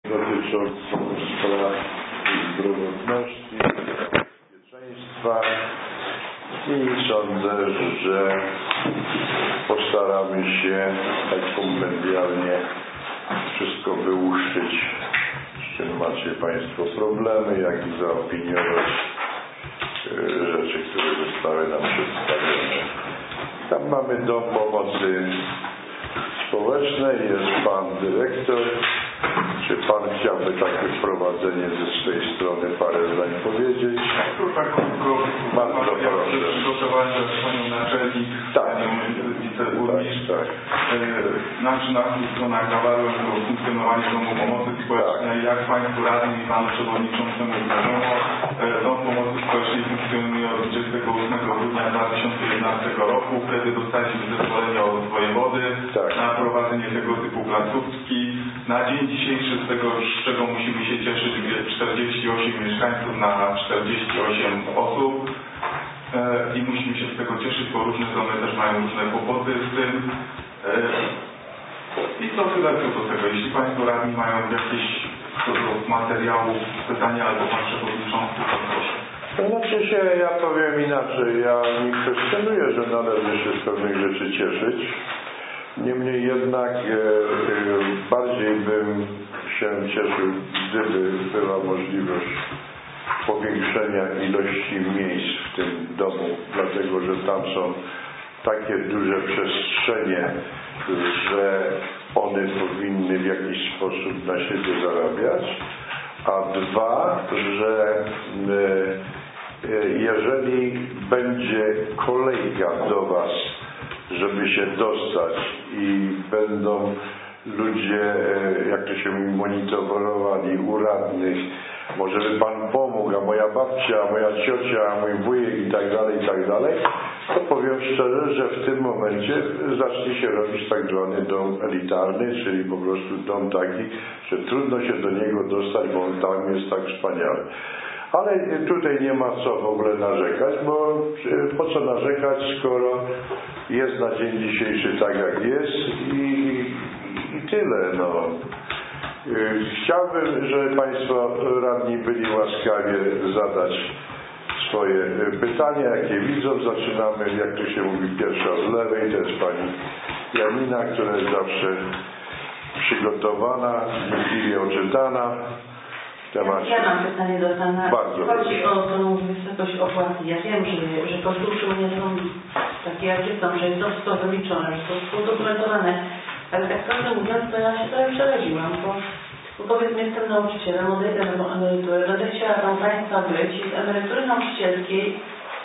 dotyczącą spraw zdrowotności, bezpieczeństwa i sądzę, że postaramy się tak kompendialnie wszystko wyłuszczyć, z czym macie Państwo problemy, jak i zaopiniować rzeczy, które zostały nam przedstawione. Tam mamy Dom Pomocy Społecznej, jest Pan Dyrektor. Czy Pan chciałby takie wprowadzenie ze swojej strony parę zdań powiedzieć? Bardzo proszę. Przygotowanie Panią Naczelnik, Panią Wiceburmistrz. Nasz stronach zawarłem to funkcjonowanie Domu Pomocy Społecznej. Jak Państwu radnym i Panu Przewodniczącemu wiadomo, Dom Pomocy Społecznej funkcjonuje od 28 grudnia 2011 roku. Wtedy dostaliśmy zezwolenie od wojewody na prowadzenie tego typu placówki. Na dzień dzisiejszy, z tego, z czego musimy się cieszyć, 48 mieszkańców na 48 osób i musimy się z tego cieszyć, bo różne domy też mają różne kłopoty z tym. I to tyle co do tego. Jeśli Państwo radni mają jakieś co do materiału pytania albo Pan Przewodniczący, to proszę. To znaczy się, ja powiem inaczej, ja nie kwestionuję, że należy się z pewnych rzeczy cieszyć. Niemniej jednak bardziej bym się cieszył, gdyby była możliwość powiększenia ilości miejsc w tym domu, dlatego że tam są takie duże przestrzenie, że one powinny w jakiś sposób na siebie zarabiać, a dwa, że jeżeli będzie kolejka do Was, żeby się dostać i będą ludzie, jak to się mówi, monitorowali u radnych, może by Pan pomógł, a moja babcia, moja ciocia, mój wujek i tak dalej, to powiem szczerze, że w tym momencie zacznie się robić tak zwany dom elitarny, czyli po prostu dom taki, że trudno się do niego dostać, bo on tam jest tak wspaniały. Ale tutaj nie ma co w ogóle narzekać, bo po co narzekać, skoro jest na dzień dzisiejszy tak jak jest i tyle. No. Chciałbym, żeby Państwo radni byli łaskawie zadać swoje pytania, jakie widzą. Zaczynamy, jak to się mówi, pierwsza z lewej, to jest Pani Janina, która jest zawsze przygotowana, wnikliwie oczytana. Ja mam pytanie do Pana. Bardzo chodzi o tą wysokość opłaty. Ja wiem, że koszty utrzymania są takie jakie są, że jest to wszystko wyliczone, że to jest udokumentowane. Ale tak prawdę mówiąc, to ja się trochę przeraziłam, bo powiedzmy jestem nauczycielem, odejdę na emeryturę, będę chciała tam Państwa być i z emerytury nauczycielskiej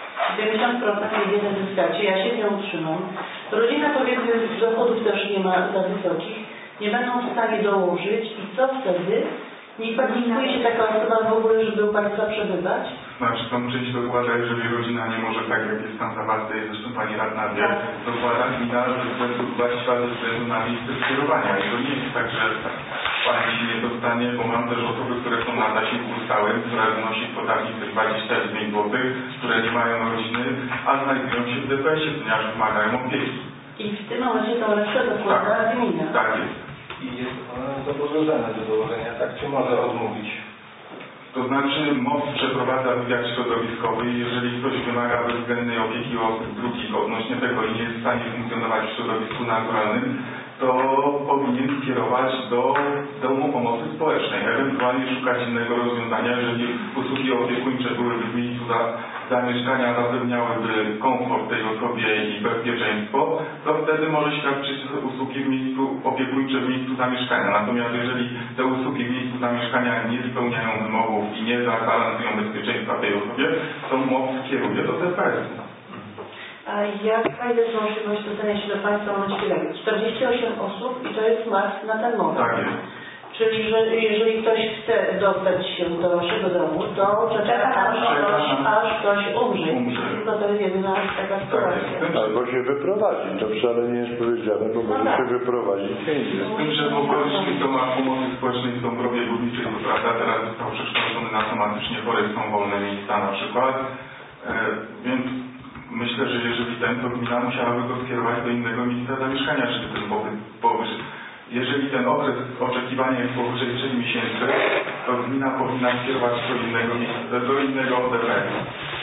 90% jedynie zyskacie, ja się nie utrzymam. Rodzina powiedzmy dochodów też nie ma za wysokich, nie będą w stanie dołożyć i co wtedy? Nie kwalifikuje się taka osoba w ogóle, żeby u Państwa przebywać? Znaczy to muszę się dokłada, jeżeli rodzina nie może tak, jak jest tam zawarte, i zresztą Pani Radna wie, dokłada gmina właściwa ze względu na miejsce skierowania. I to nie jest tak, że Pani się nie dostanie, bo mam też osoby, które są na zasiłku stałym, która wynosi w podatnicy 29 zł, które nie mają rodziny, a znajdują się w DPS-ie, ponieważ wymagają opieki. I w tym momencie to lepsze dokłada gmina. Tak jest. I jest ona zobowiązana do dołożenia, tak czy może odmówić? To znaczy MOP przeprowadza wywiad środowiskowy i jeżeli ktoś wymaga bezwzględnej opieki osób drugich odnośnie tego i nie jest w stanie funkcjonować w środowisku naturalnym, to powinien skierować do Domu Pomocy Społecznej, ewentualnie szukać innego rozwiązania, jeżeli usługi opiekuńcze byłyby w miejscu zamieszkania, zapewniałyby komfort tej osobie i bezpieczeństwo, to wtedy może świadczyć usługi w miejscu opiekuńcze w miejscu zamieszkania. Natomiast jeżeli te usługi w miejscu zamieszkania nie spełniają wymogów i nie zagwarantują bezpieczeństwa tej osobie, to MOP skieruje do DPS-u. A jaka jest możliwość dostania się do Państwa w momencie 48 osób i to jest maks na ten moment? Tak jest. Czyli, że jeżeli ktoś chce dostać się do Waszego domu, to czeka aż ktoś umrze. No to jest jedyna taka sytuacja. Albo się wyprowadzi. To wcale nie jest powiedziane, bo może się wyprowadzić pieniędzy. Z tym, że w okolicznych domach pomocy społecznej w Dąbrowie Górniczej, to prawda, teraz został przekształcony na tematycznie chory, są wolne miejsca na przykład. Więc myślę, że jeżeli ten, to gmina musiałaby go skierować do innego miejsca zamieszkania, żeby ten pobyt Jeżeli ten okres oczekiwania jest powyżej 3 miesięcy, to gmina powinna skierować do innego DPS-u.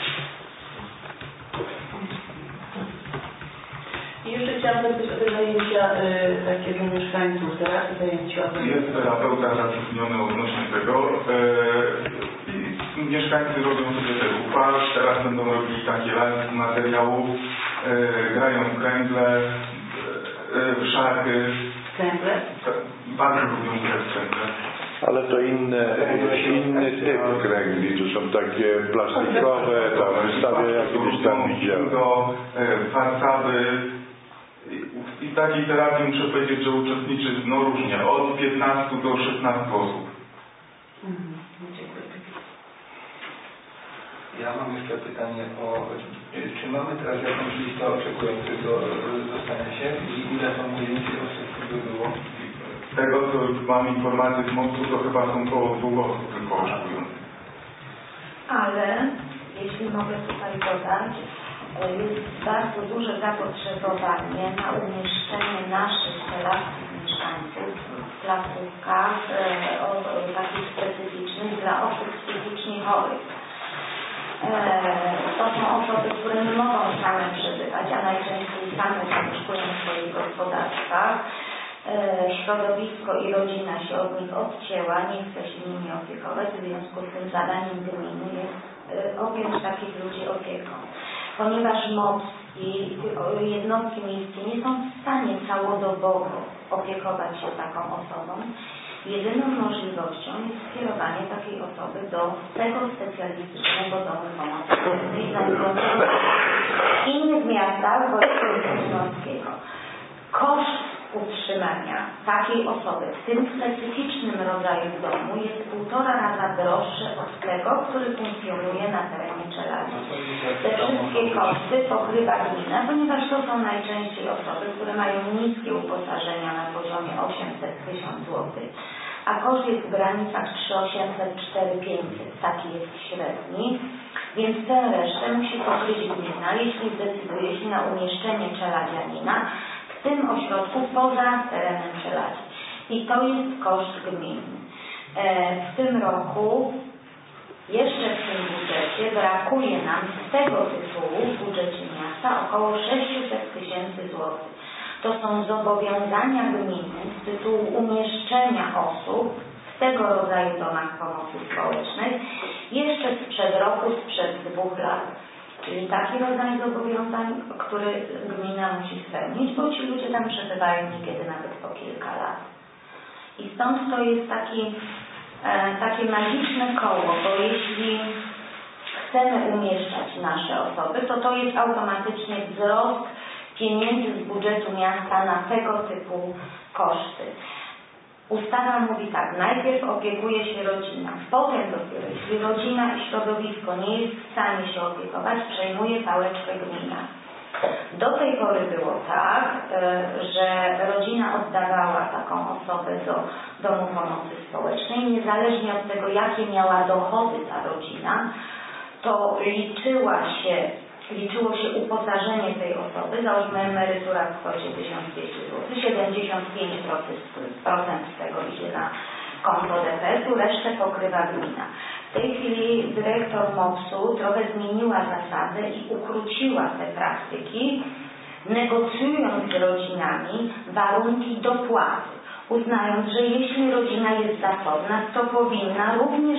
I jeszcze chciałam zapytać o te zajęcia takie dla mieszkańców, terapii zajęciowe. Jest terapeuta zatrudniony odnośnie tego. Mieszkańcy robią sobie te uchwały, teraz będą robili takie lalki materiałów, grają w kręgle, w szachy. Kręgle? Bardzo lubią grać w kręgle. Ale to inny typ kręgli, to są takie plastikowe, tam wystawia jakieś tam widziałem. Farsady. I w takiej terapii muszę powiedzieć, że uczestniczy różnie, od 15 do 16 osób. Ja mam jeszcze pytanie czy mamy teraz jakąś listę oczekujących do dostania się i ile to mniej więcej osób by było? Z tego co mam informację z MOPS-u, to chyba są około 2 osób tylko oczekujących. Ale jeśli mogę tutaj dodać, jest bardzo duże zapotrzebowanie na umieszczenie naszych relacji mieszkańców w placówkach takich specyficznych dla osób psychicznie chorych. To są osoby, które nie mogą same przebywać, a najczęściej same zamieszkują w swoich gospodarstwach. Środowisko i rodzina się od nich odcięła, nie chce się nimi opiekować, w związku z tym zadaniem gminy jest objąć takich ludzi opieką. Ponieważ MOPS i jednostki miejskie nie są w stanie całodobowo opiekować się taką osobą, jedyną możliwością jest skierowanie takiej osoby do tego specjalistycznego domu pomocy znajdującego w innych miastach województwa śląskiego. Koszt utrzymania takiej osoby w tym specyficznym rodzaju domu jest 1,5 raza droższy od tego, który funkcjonuje na terenie Czeladzi. Te wszystkie koszty pokrywa gmina, ponieważ to są najczęściej osoby, które mają niskie uposażenia na poziomie 800-1000 zł, a koszt jest w granicach 3800-4500, taki jest średni, więc tę resztę musi pokryć gmina, jeśli zdecyduje się na umieszczenie czeladzianina w tym ośrodku poza terenem Czeladzi. I to jest koszt gminy. W tym roku, jeszcze w tym budżecie, brakuje nam z tego tytułu w budżecie miasta około 600 000 złotych. To są zobowiązania gminy z tytułu umieszczenia osób w tego rodzaju domach pomocy społecznej jeszcze sprzed roku, sprzed 2 lat. Czyli taki rodzaj zobowiązań, który gmina musi spełnić, bo ci ludzie tam przebywają niekiedy nawet po kilka lat. I stąd to jest takie magiczne koło, bo jeśli chcemy umieszczać nasze osoby, to jest automatycznie wzrost pieniędzy z budżetu miasta na tego typu koszty. Ustawa mówi tak, najpierw opiekuje się rodzina, potem dopiero, jeśli rodzina i środowisko nie jest w stanie się opiekować, przejmuje pałeczkę gmina. Do tej pory było tak, że rodzina oddawała taką osobę do domu pomocy społecznej, niezależnie od tego, jakie miała dochody ta rodzina, to liczyło się uposażenie tej osoby, załóżmy emerytura w kwocie 1200 zł, 75% z tego idzie na konto DPS-u, resztę pokrywa gmina. W tej chwili dyrektor MOPS-u trochę zmieniła zasady i ukróciła te praktyki, negocjując z rodzinami warunki dopłaty, uznając, że jeśli rodzina jest zasobna, to powinna również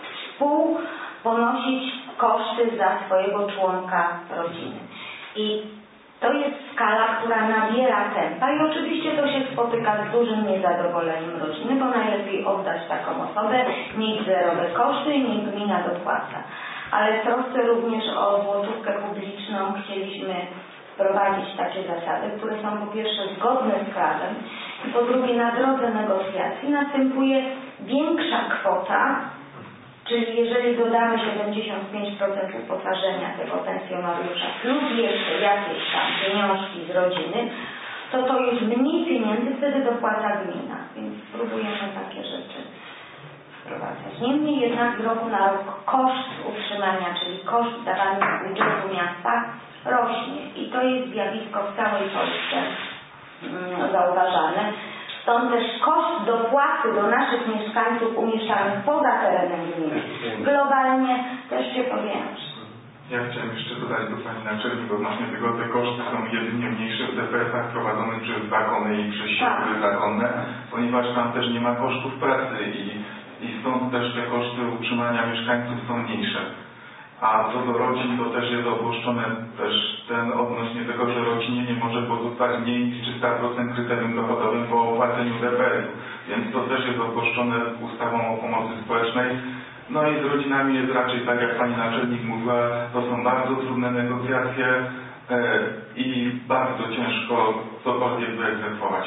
ponosić koszty za swojego członka rodziny. I to jest skala, która nabiera tempa i oczywiście to się spotyka z dużym niezadowoleniem rodziny, bo najlepiej oddać taką osobę, mieć zerowe koszty i niech gmina dopłaca. Ale w trosce również o złotówkę publiczną chcieliśmy wprowadzić takie zasady, które są po pierwsze zgodne z prawem i po drugie na drodze negocjacji następuje większa kwota. Czyli jeżeli dodamy 75% uposażenia tego pensjonariusza plus jeszcze jakieś tam pieniążki z rodziny, to jest mniej pieniędzy, wtedy dopłaca gmina. Więc spróbujemy takie rzeczy wprowadzać. Niemniej jednak z roku na rok koszt utrzymania, czyli koszt dawany z budżetu miasta rośnie. I to jest zjawisko w całej Polsce zauważane. Stąd też koszt dopłaty do naszych mieszkańców umieszczanych poza terenem gminy globalnie też się powiększy. Ja chciałem jeszcze dodać do Pani Naczelnik odnośnie tego, te koszty są jedynie mniejsze w DPS-ach prowadzonych przez zakony i przez siły zakonne, ponieważ tam też nie ma kosztów pracy i stąd też te koszty utrzymania mieszkańców są mniejsze. A co do rodzin, to też jest ogłoszone też odnośnie tego, że rodzinie nie może pozostać mniej niż 300% kryterium dochodowym po opłaceniu DPS-u. Więc to też jest ogłoszone ustawą o pomocy społecznej. No i z rodzinami jest raczej tak, jak Pani Naczelnik mówiła, to są bardzo trudne negocjacje i bardzo ciężko cokolwiek wyegzekwować.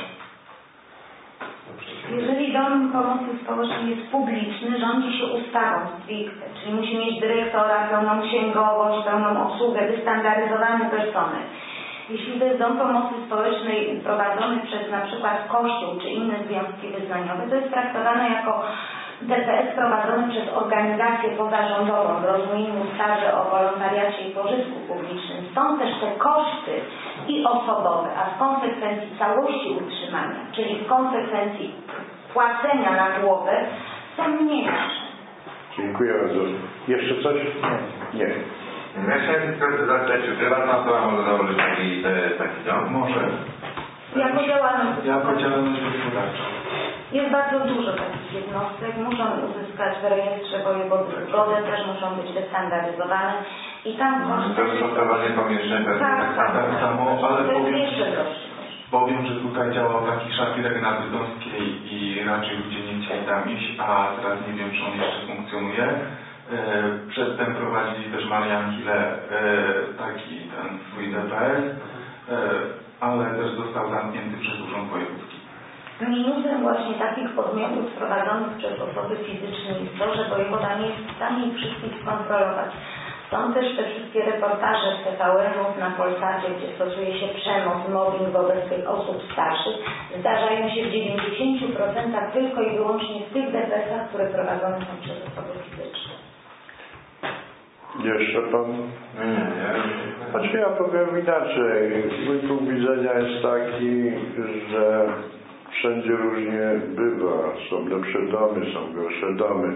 Jeżeli dom pomocy społecznej jest publiczny, rządzi się ustawą stricte, czyli musi mieć dyrektora, pełną księgowość, pełną obsługę, wystandaryzowany personel. Jeśli to jest dom pomocy społecznej prowadzony przez na przykład Kościół czy inne związki wyznaniowe, to jest traktowane jako DPS prowadzony przez organizację pozarządową w rozumieniu ustawy o wolontariacie i pożytku publicznym. Stąd też te koszty i osobowe, a w konsekwencji całości utrzymania, czyli w konsekwencji płacenia na głowę są mniejsze. Dziękuję bardzo. Jeszcze coś? Nie. Ja chciałem tylko zapytać, czy prywatna osoba może założyć taki dom? Może. Jako działalność gospodarczą. Jest bardzo dużo takich jednostek, muszą uzyskać w rejestrze wojewody zgodę, też muszą być wystandaryzowane i tam dostosowanie pomieszczeń tak samo, ale to jest jeszcze droższe. Powiem, że tutaj działał taki szlafirek na Bydgoskiej i raczej ludzie nie chcieli tam iść, a teraz nie wiem, czy on jeszcze funkcjonuje. Przedtem prowadzili też Mariankile taki ten swój DPS, ale też został zamknięty przez Urząd Wojewódzki. Minusem właśnie takich podmiotów prowadzonych przez osoby fizyczne jest to, że wojewoda nie jest w stanie ich wszystkich skontrolować. Są też te wszystkie reportaże z TVN-ów na Polsacie, gdzie stosuje się przemoc, mobbing wobec tych osób starszych. Zdarzają się w 90% tylko i wyłącznie w tych DPS-ach, które prowadzone są przez osoby fizyczne. Jeszcze Pan? Nie. Znaczy ja powiem inaczej. Mój punkt widzenia jest taki, że wszędzie różnie bywa. Są lepsze domy, są gorsze domy.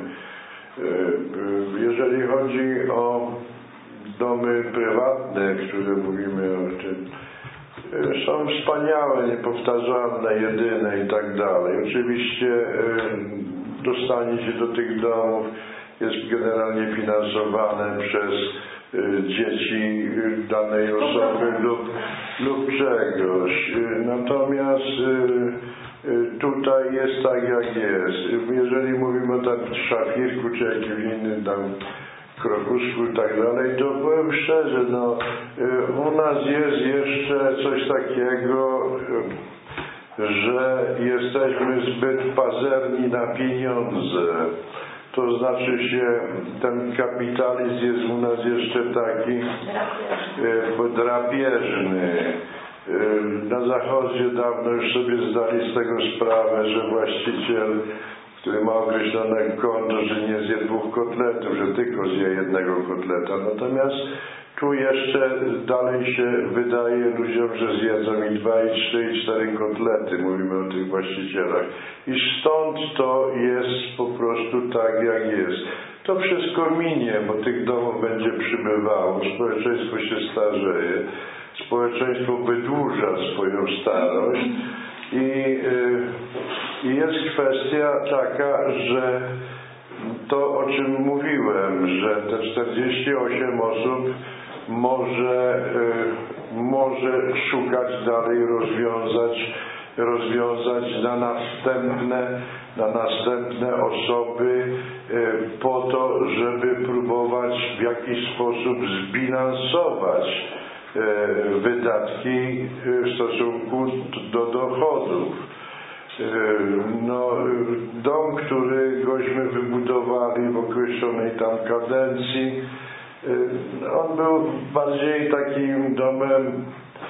Jeżeli chodzi o domy prywatne, które mówimy o tym, są wspaniałe, niepowtarzalne, jedyne i tak dalej. Oczywiście dostanie się do tych domów jest generalnie finansowane przez dzieci danej osoby lub czegoś. Natomiast tutaj jest tak jak jest. Jeżeli mówimy o tam Szafirku czy jakimś innym tam Krokusku i tak dalej, to powiem szczerze, u nas jest jeszcze coś takiego, że jesteśmy zbyt pazerni na pieniądze. To znaczy się, ten kapitalizm jest u nas jeszcze taki drapieżny. Na Zachodzie dawno już sobie zdali z tego sprawę, że właściciel, który ma określone konto, że nie zje 2 kotletów, że tylko zje 1 kotleta. Natomiast tu jeszcze dalej się wydaje ludziom, że zjedzą i 2, i 3, i 4 kotlety. Mówimy o tych właścicielach. I stąd to jest po prostu tak, jak jest. To wszystko minie, bo tych domów będzie przybywało. Społeczeństwo się starzeje. Społeczeństwo wydłuża swoją starość. I jest kwestia taka, że to, o czym mówiłem, że te 48 osób może szukać dalej rozwiązać na następne osoby po to, żeby próbować w jakiś sposób zbilansować wydatki w stosunku do dochodów. Dom, który gośmy wybudowali w określonej tam kadencji, on był bardziej takim domem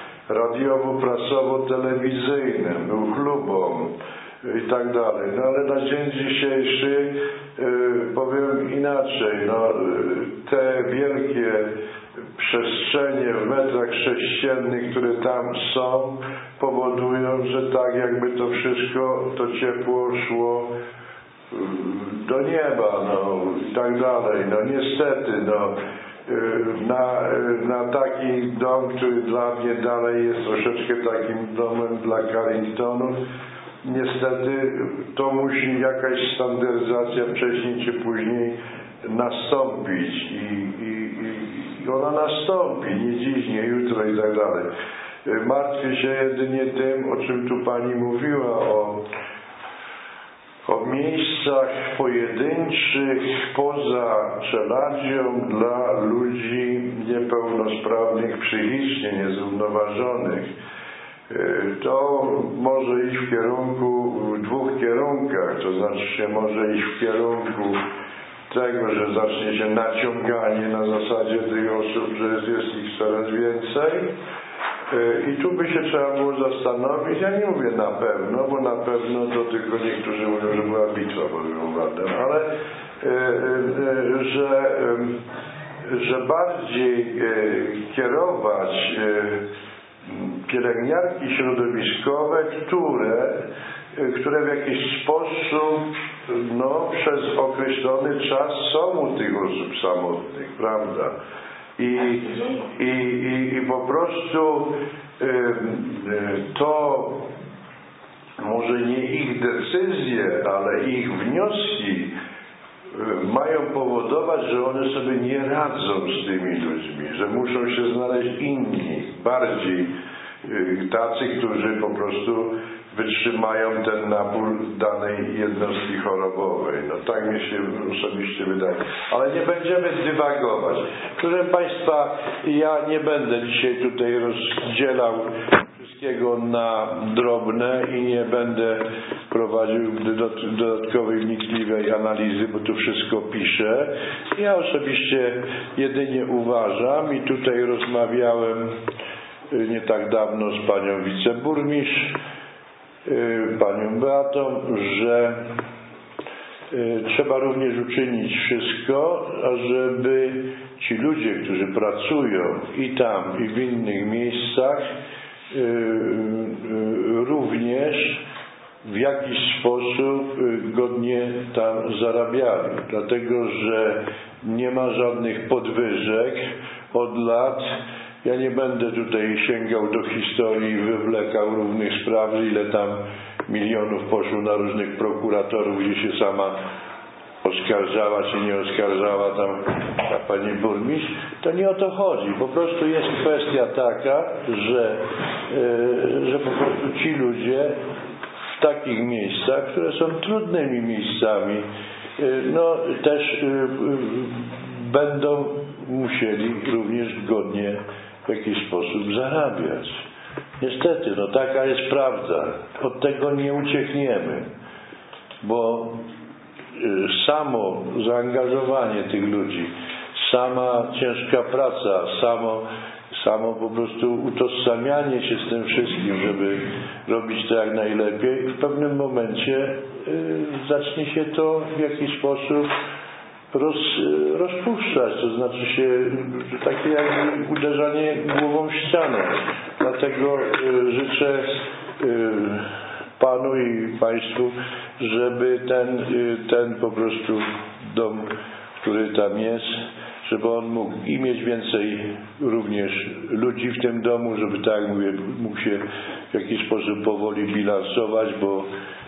radiowo-prasowo-telewizyjnym, był chlubą i tak dalej. Ale na dzień dzisiejszy powiem inaczej, te wielkie przestrzenie w metrach sześciennych, które tam są, powodują, że tak jakby to wszystko, to ciepło szło do nieba, no i tak dalej. No niestety, no na taki dom, który dla mnie dalej jest troszeczkę takim domem dla Carringtonów, niestety to musi jakaś standaryzacja wcześniej czy później nastąpić i ona nastąpi, nie dziś, nie jutro i tak dalej. Martwię się jedynie tym, o czym tu Pani mówiła, o miejscach pojedynczych poza Czeladzią dla ludzi niepełnosprawnych psychicznie, niezrównoważonych. To może iść w dwóch kierunkach, to znaczy się może iść w kierunku tego, że zacznie się naciąganie na zasadzie tych osób, że jest ich coraz więcej. I tu by się trzeba było zastanowić, ja nie mówię na pewno, bo na pewno to tylko niektórzy mówią, że była bitwa pod Grunwaldem, ale że bardziej kierować pielęgniarki środowiskowe, które w jakiś sposób przez określony czas są u tych osób samotnych, prawda? I po prostu to może nie ich decyzje, ale ich wnioski mają powodować, że one sobie nie radzą z tymi ludźmi, że muszą się znaleźć inni, bardziej tacy, którzy po prostu wytrzymają ten napór danej jednostki chorobowej. No tak mi się osobiście wydaje. Ale nie będziemy dywagować. Proszę Państwa, ja nie będę dzisiaj tutaj rozdzielał wszystkiego na drobne i nie będę prowadził dodatkowej wnikliwej analizy, bo tu wszystko piszę. Ja osobiście jedynie uważam i tutaj rozmawiałem nie tak dawno z panią wiceburmistrz, panią Beatą, że trzeba również uczynić wszystko, ażeby ci ludzie, którzy pracują i tam, i w innych miejscach, również w jakiś sposób godnie tam zarabiali. Dlatego, że nie ma żadnych podwyżek od lat. Ja nie będę tutaj sięgał do historii i wywlekał różnych spraw, ile tam milionów poszło na różnych prokuratorów, gdzie się sama oskarżała czy nie oskarżała tam ta pani burmistrz. To nie o to chodzi. Po prostu jest kwestia taka, że po prostu ci ludzie w takich miejscach, które są trudnymi miejscami, też będą musieli również godnie w jakiś sposób zarabiać. Niestety, taka jest prawda. Od tego nie uciekniemy, bo samo zaangażowanie tych ludzi, sama ciężka praca, samo po prostu utożsamianie się z tym wszystkim, żeby robić to jak najlepiej, w pewnym momencie zacznie się to w jakiś sposób rozpuszczać, to znaczy się takie jak uderzanie głową w ścianę. Dlatego życzę Panu i Państwu, żeby ten po prostu dom, który tam jest, żeby on mógł i mieć więcej również ludzi w tym domu, żeby tak jak mówię, mógł się w jakiś sposób powoli bilansować, bo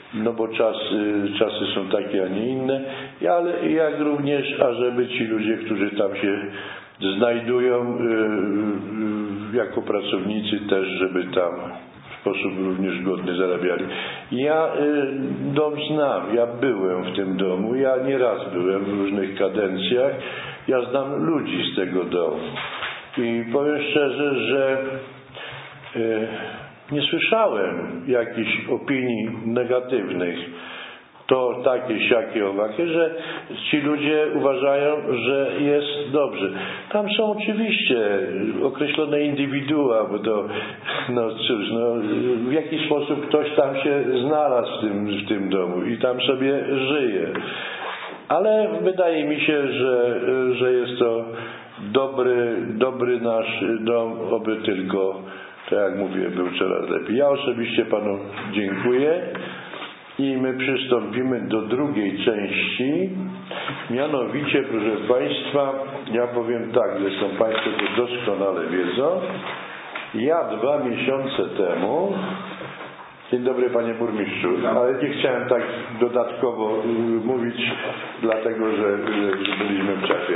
czasy są takie, a nie inne, ale jak również, ażeby ci ludzie, którzy tam się znajdują jako pracownicy też, żeby tam w sposób również godny zarabiali. Ja dom znam, ja byłem w tym domu, ja nieraz byłem w różnych kadencjach, ja znam ludzi z tego domu i powiem szczerze, że nie słyszałem jakichś opinii negatywnych, to takie, siakie, owakie, że ci ludzie uważają, że jest dobrze. Tam są oczywiście określone indywidua, bo to, w jakiś sposób ktoś tam się znalazł w tym domu i tam sobie żyje. Ale wydaje mi się, że jest to dobry nasz dom, oby tylko, tak jak mówię, był coraz lepiej. Ja osobiście panu dziękuję i my przystąpimy do drugiej części. Mianowicie, proszę państwa, ja powiem tak, zresztą państwo to doskonale wiedzą. Ja 2 miesiące temu, dzień dobry panie burmistrzu, ale nie chciałem tak dodatkowo mówić, dlatego że byliśmy w czasie.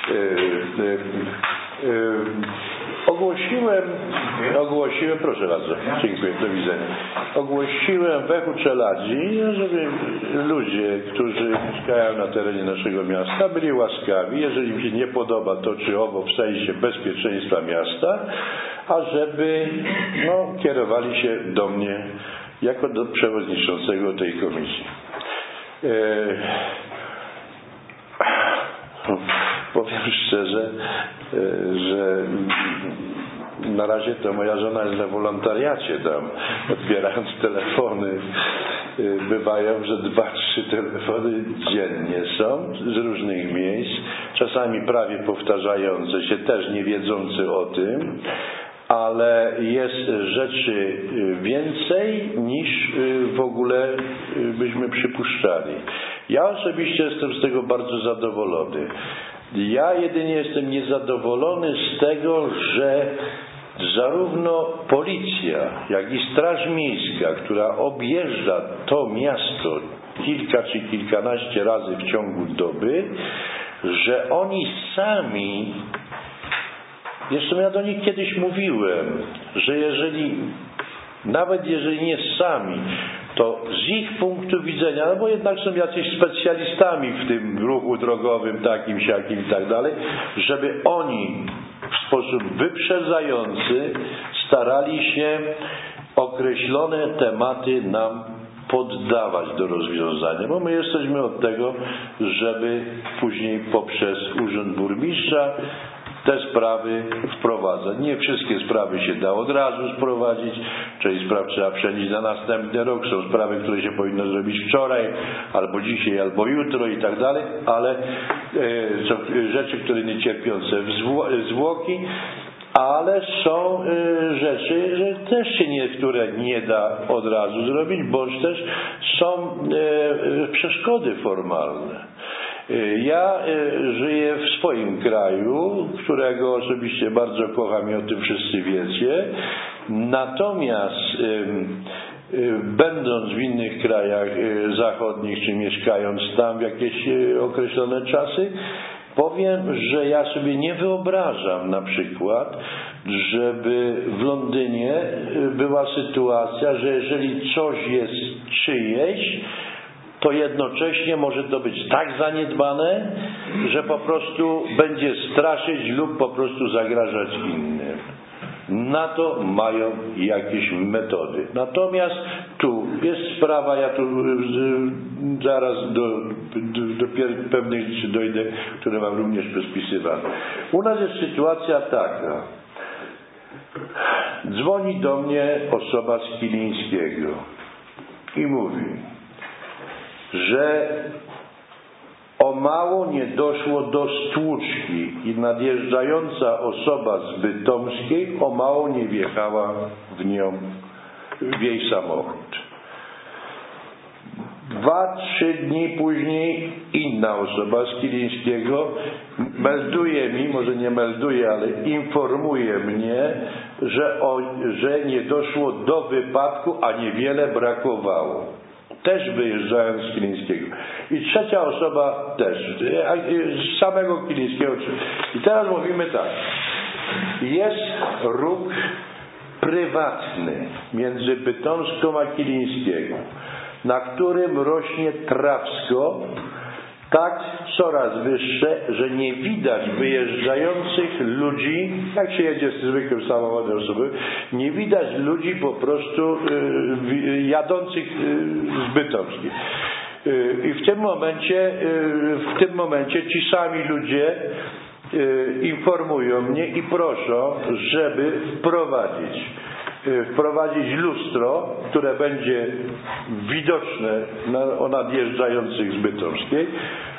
Ogłosiłem, proszę bardzo, dziękuję, do widzenia. Ogłosiłem w Echu Czeladzi, żeby ludzie, którzy mieszkają na terenie naszego miasta, byli łaskawi, jeżeli im się nie podoba to czy owo w sensie bezpieczeństwa miasta, a żeby kierowali się do mnie jako do przewodniczącego tej komisji. Powiem szczerze, że na razie to moja żona jest na wolontariacie tam, odbierając telefony. Bywają, że 2-3 telefony dziennie są z różnych miejsc, czasami prawie powtarzające się, też nie wiedzące o tym, ale jest rzeczy więcej niż w ogóle byśmy przypuszczali. Ja osobiście jestem z tego bardzo zadowolony. Ja jedynie jestem niezadowolony z tego, że zarówno policja, jak i Straż Miejska, która objeżdża to miasto kilka czy kilkanaście razy w ciągu doby, że oni sami, jeszcze ja do nich kiedyś mówiłem, że nawet jeżeli nie sami, to z ich punktu widzenia, no bo jednak są jacyś specjalistami w tym ruchu drogowym, takim, siakim i tak dalej, żeby oni w sposób wyprzedzający starali się określone tematy nam poddawać do rozwiązania, bo my jesteśmy od tego, żeby później poprzez Urząd Burmistrza te sprawy wprowadzać. Nie wszystkie sprawy się da od razu sprowadzić, część spraw trzeba przenieść na następny rok, są sprawy, które się powinno zrobić wczoraj, albo dzisiaj, albo jutro i tak dalej, ale są rzeczy, które nie cierpiące zwłoki, ale są rzeczy, że też się niektóre nie da od razu zrobić, bądź też są przeszkody formalne. Ja żyję w swoim kraju, którego osobiście bardzo kocham i o tym wszyscy wiecie. Natomiast będąc w innych krajach zachodnich, czy mieszkając tam w jakieś określone czasy, powiem, że ja sobie nie wyobrażam na przykład, żeby w Londynie była sytuacja, że jeżeli coś jest czyjeś, to jednocześnie może to być tak zaniedbane, że po prostu będzie straszyć lub po prostu zagrażać innym. Na to mają jakieś metody. Natomiast tu jest sprawa, ja tu zaraz do pewnych rzeczy dojdę, które mam również rozpisywane. U nas jest sytuacja taka. Dzwoni do mnie osoba z Kilińskiego i mówi, że o mało nie doszło do stłuczki i nadjeżdżająca osoba z Bytomskiej o mało nie wjechała w jej samochód. 2-3 dni później inna osoba z Kilińskiego melduje mi, może nie melduje, ale informuje mnie, że nie doszło do wypadku, a niewiele brakowało. Też wyjeżdżając z Kilińskiego. I trzecia osoba też, z samego Kilińskiego. I teraz mówimy tak. Jest róg prywatny między Bytomską a Kilińskiego, na którym rośnie trawsko tak coraz wyższe, że nie widać wyjeżdżających ludzi, jak się jedzie z zwykłym samochodem osobowym, nie widać ludzi po prostu jadących z Bytomskiej. I w tym momencie ci sami ludzie informują mnie i proszą, żeby wprowadzić lustro, które będzie widoczne o nadjeżdżających z Bytomskiej,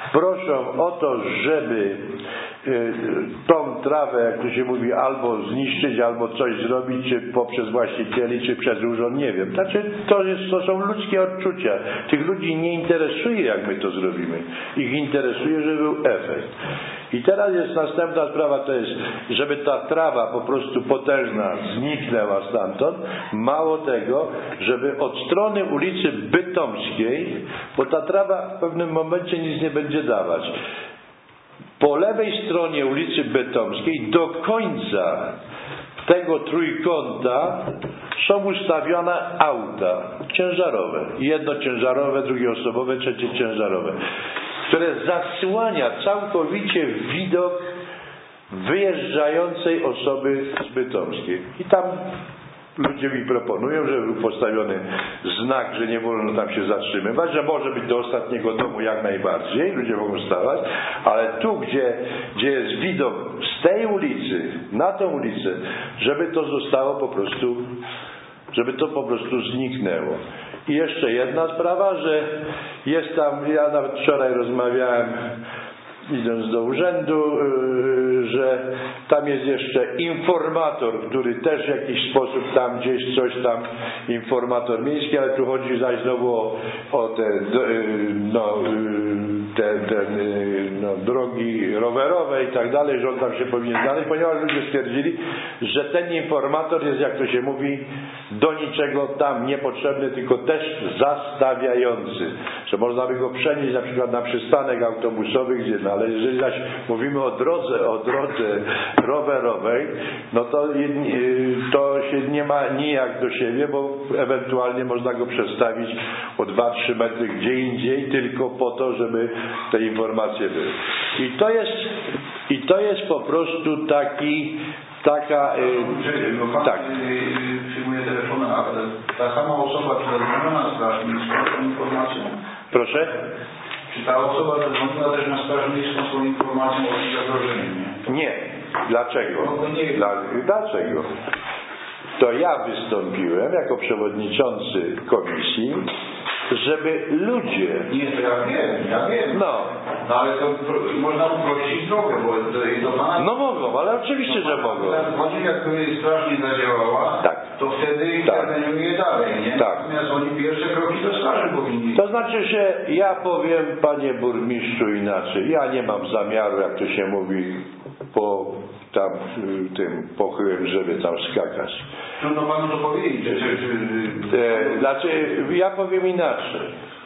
proszą o to, żeby tą trawę, jak to się mówi, albo zniszczyć, albo coś zrobić, czy poprzez właścicieli, czy przez urząd, nie wiem. Znaczy, to są ludzkie odczucia. Tych ludzi nie interesuje, jak my to zrobimy. Ich interesuje, żeby był efekt. I teraz jest następna sprawa, to jest, żeby ta trawa po prostu potężna zniknęła stamtąd. Mało tego, żeby od strony ulicy Bytomskiej, bo ta trawa w pewnym momencie nic nie będzie dawać. Po lewej stronie ulicy Bytomskiej do końca tego trójkąta są ustawione auta ciężarowe. Jedno ciężarowe, drugie osobowe, trzecie ciężarowe, które zasłania całkowicie widok wyjeżdżającej osoby z Bytomskiej. I tam ludzie mi proponują, żeby był postawiony znak, że nie wolno tam się zatrzymywać, że może być do ostatniego domu jak najbardziej, ludzie mogą stawać, ale tu, gdzie jest widok z tej ulicy na tą ulicę, żeby to zostało po prostu, żeby to po prostu zniknęło. I jeszcze jedna sprawa, że jest tam, ja nawet wczoraj rozmawiałem, idąc do urzędu, że tam jest jeszcze informator, który też w jakiś sposób tam gdzieś coś tam, informator miejski, ale tu chodzi zaś znowu o te drogi rowerowe i tak dalej, że on tam się powinien znaleźć, ponieważ ludzie stwierdzili, że ten informator jest, jak to się mówi, do niczego tam niepotrzebny, tylko też zastawiający, że można by go przenieść na przykład na przystanek autobusowy, gdzie ale jeżeli zaś mówimy o drodze rowerowej, no to się nie ma nijak do siebie, bo ewentualnie można go przestawić o 2-3 metry gdzie indziej, tylko po to, żeby te informacje były. I to jest po prostu taka... tak. Przyjmuje telefon, a ta sama osoba, która dzwoniła na straż miejską, tą informacją? Proszę? Czy ta osoba zadzwoniła też na straż miejską z tą informacją o zagrożeniu? Nie. Dlaczego? Dlaczego? To ja wystąpiłem jako przewodniczący komisji, żeby ludzie... Nie, to ja wiem. No ale to można uprościć drogę, bo to pana... No mogą, ale oczywiście, że mogą. Chodzi, jak straż nie zadziałała, tak, to wtedy interweniuje dalej, nie? Tak. Natomiast oni pierwsze kroki do straży powinni... To znaczy, że ja powiem, panie burmistrzu, inaczej. Ja nie mam zamiaru, jak to się mówi, po tam tym pochyłym drzewie tam skakać. Trudno panu to powiedzieć. Znaczy, ja powiem inaczej.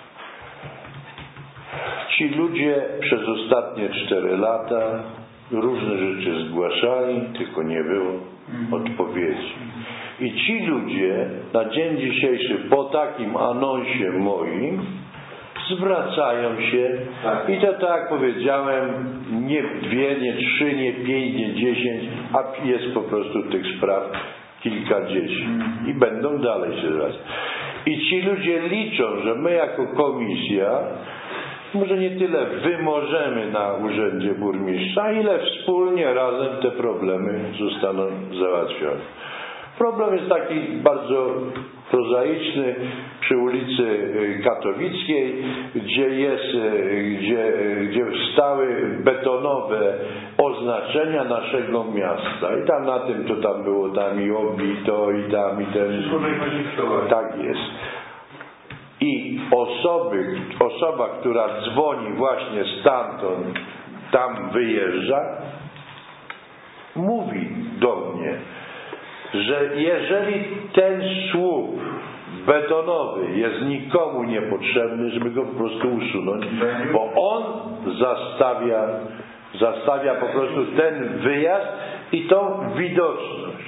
Ci ludzie przez ostatnie 4 lata różne rzeczy zgłaszali, tylko nie było odpowiedzi. I ci ludzie na dzień dzisiejszy po takim anonsie moim zwracają się i to tak jak powiedziałem, nie 2, nie 3, nie 5, nie 10, a jest po prostu tych spraw kilkadziesiąt i będą dalej się zwracać. I ci ludzie liczą, że my jako komisja może nie tyle wymożemy na urzędzie burmistrza, ile wspólnie razem te problemy zostaną załatwione. Problem jest taki bardzo prozaiczny przy ulicy Katowickiej, gdzie stały betonowe oznaczenia naszego miasta. I tam na tym, co tam było, tam i obito, i tam, i ten... Tak jest. I osoba, która dzwoni właśnie stamtąd, tam wyjeżdża, mówi do mnie, że jeżeli ten słup betonowy jest nikomu niepotrzebny, żeby go po prostu usunąć, bo on zastawia po prostu ten wyjazd i tą widoczność.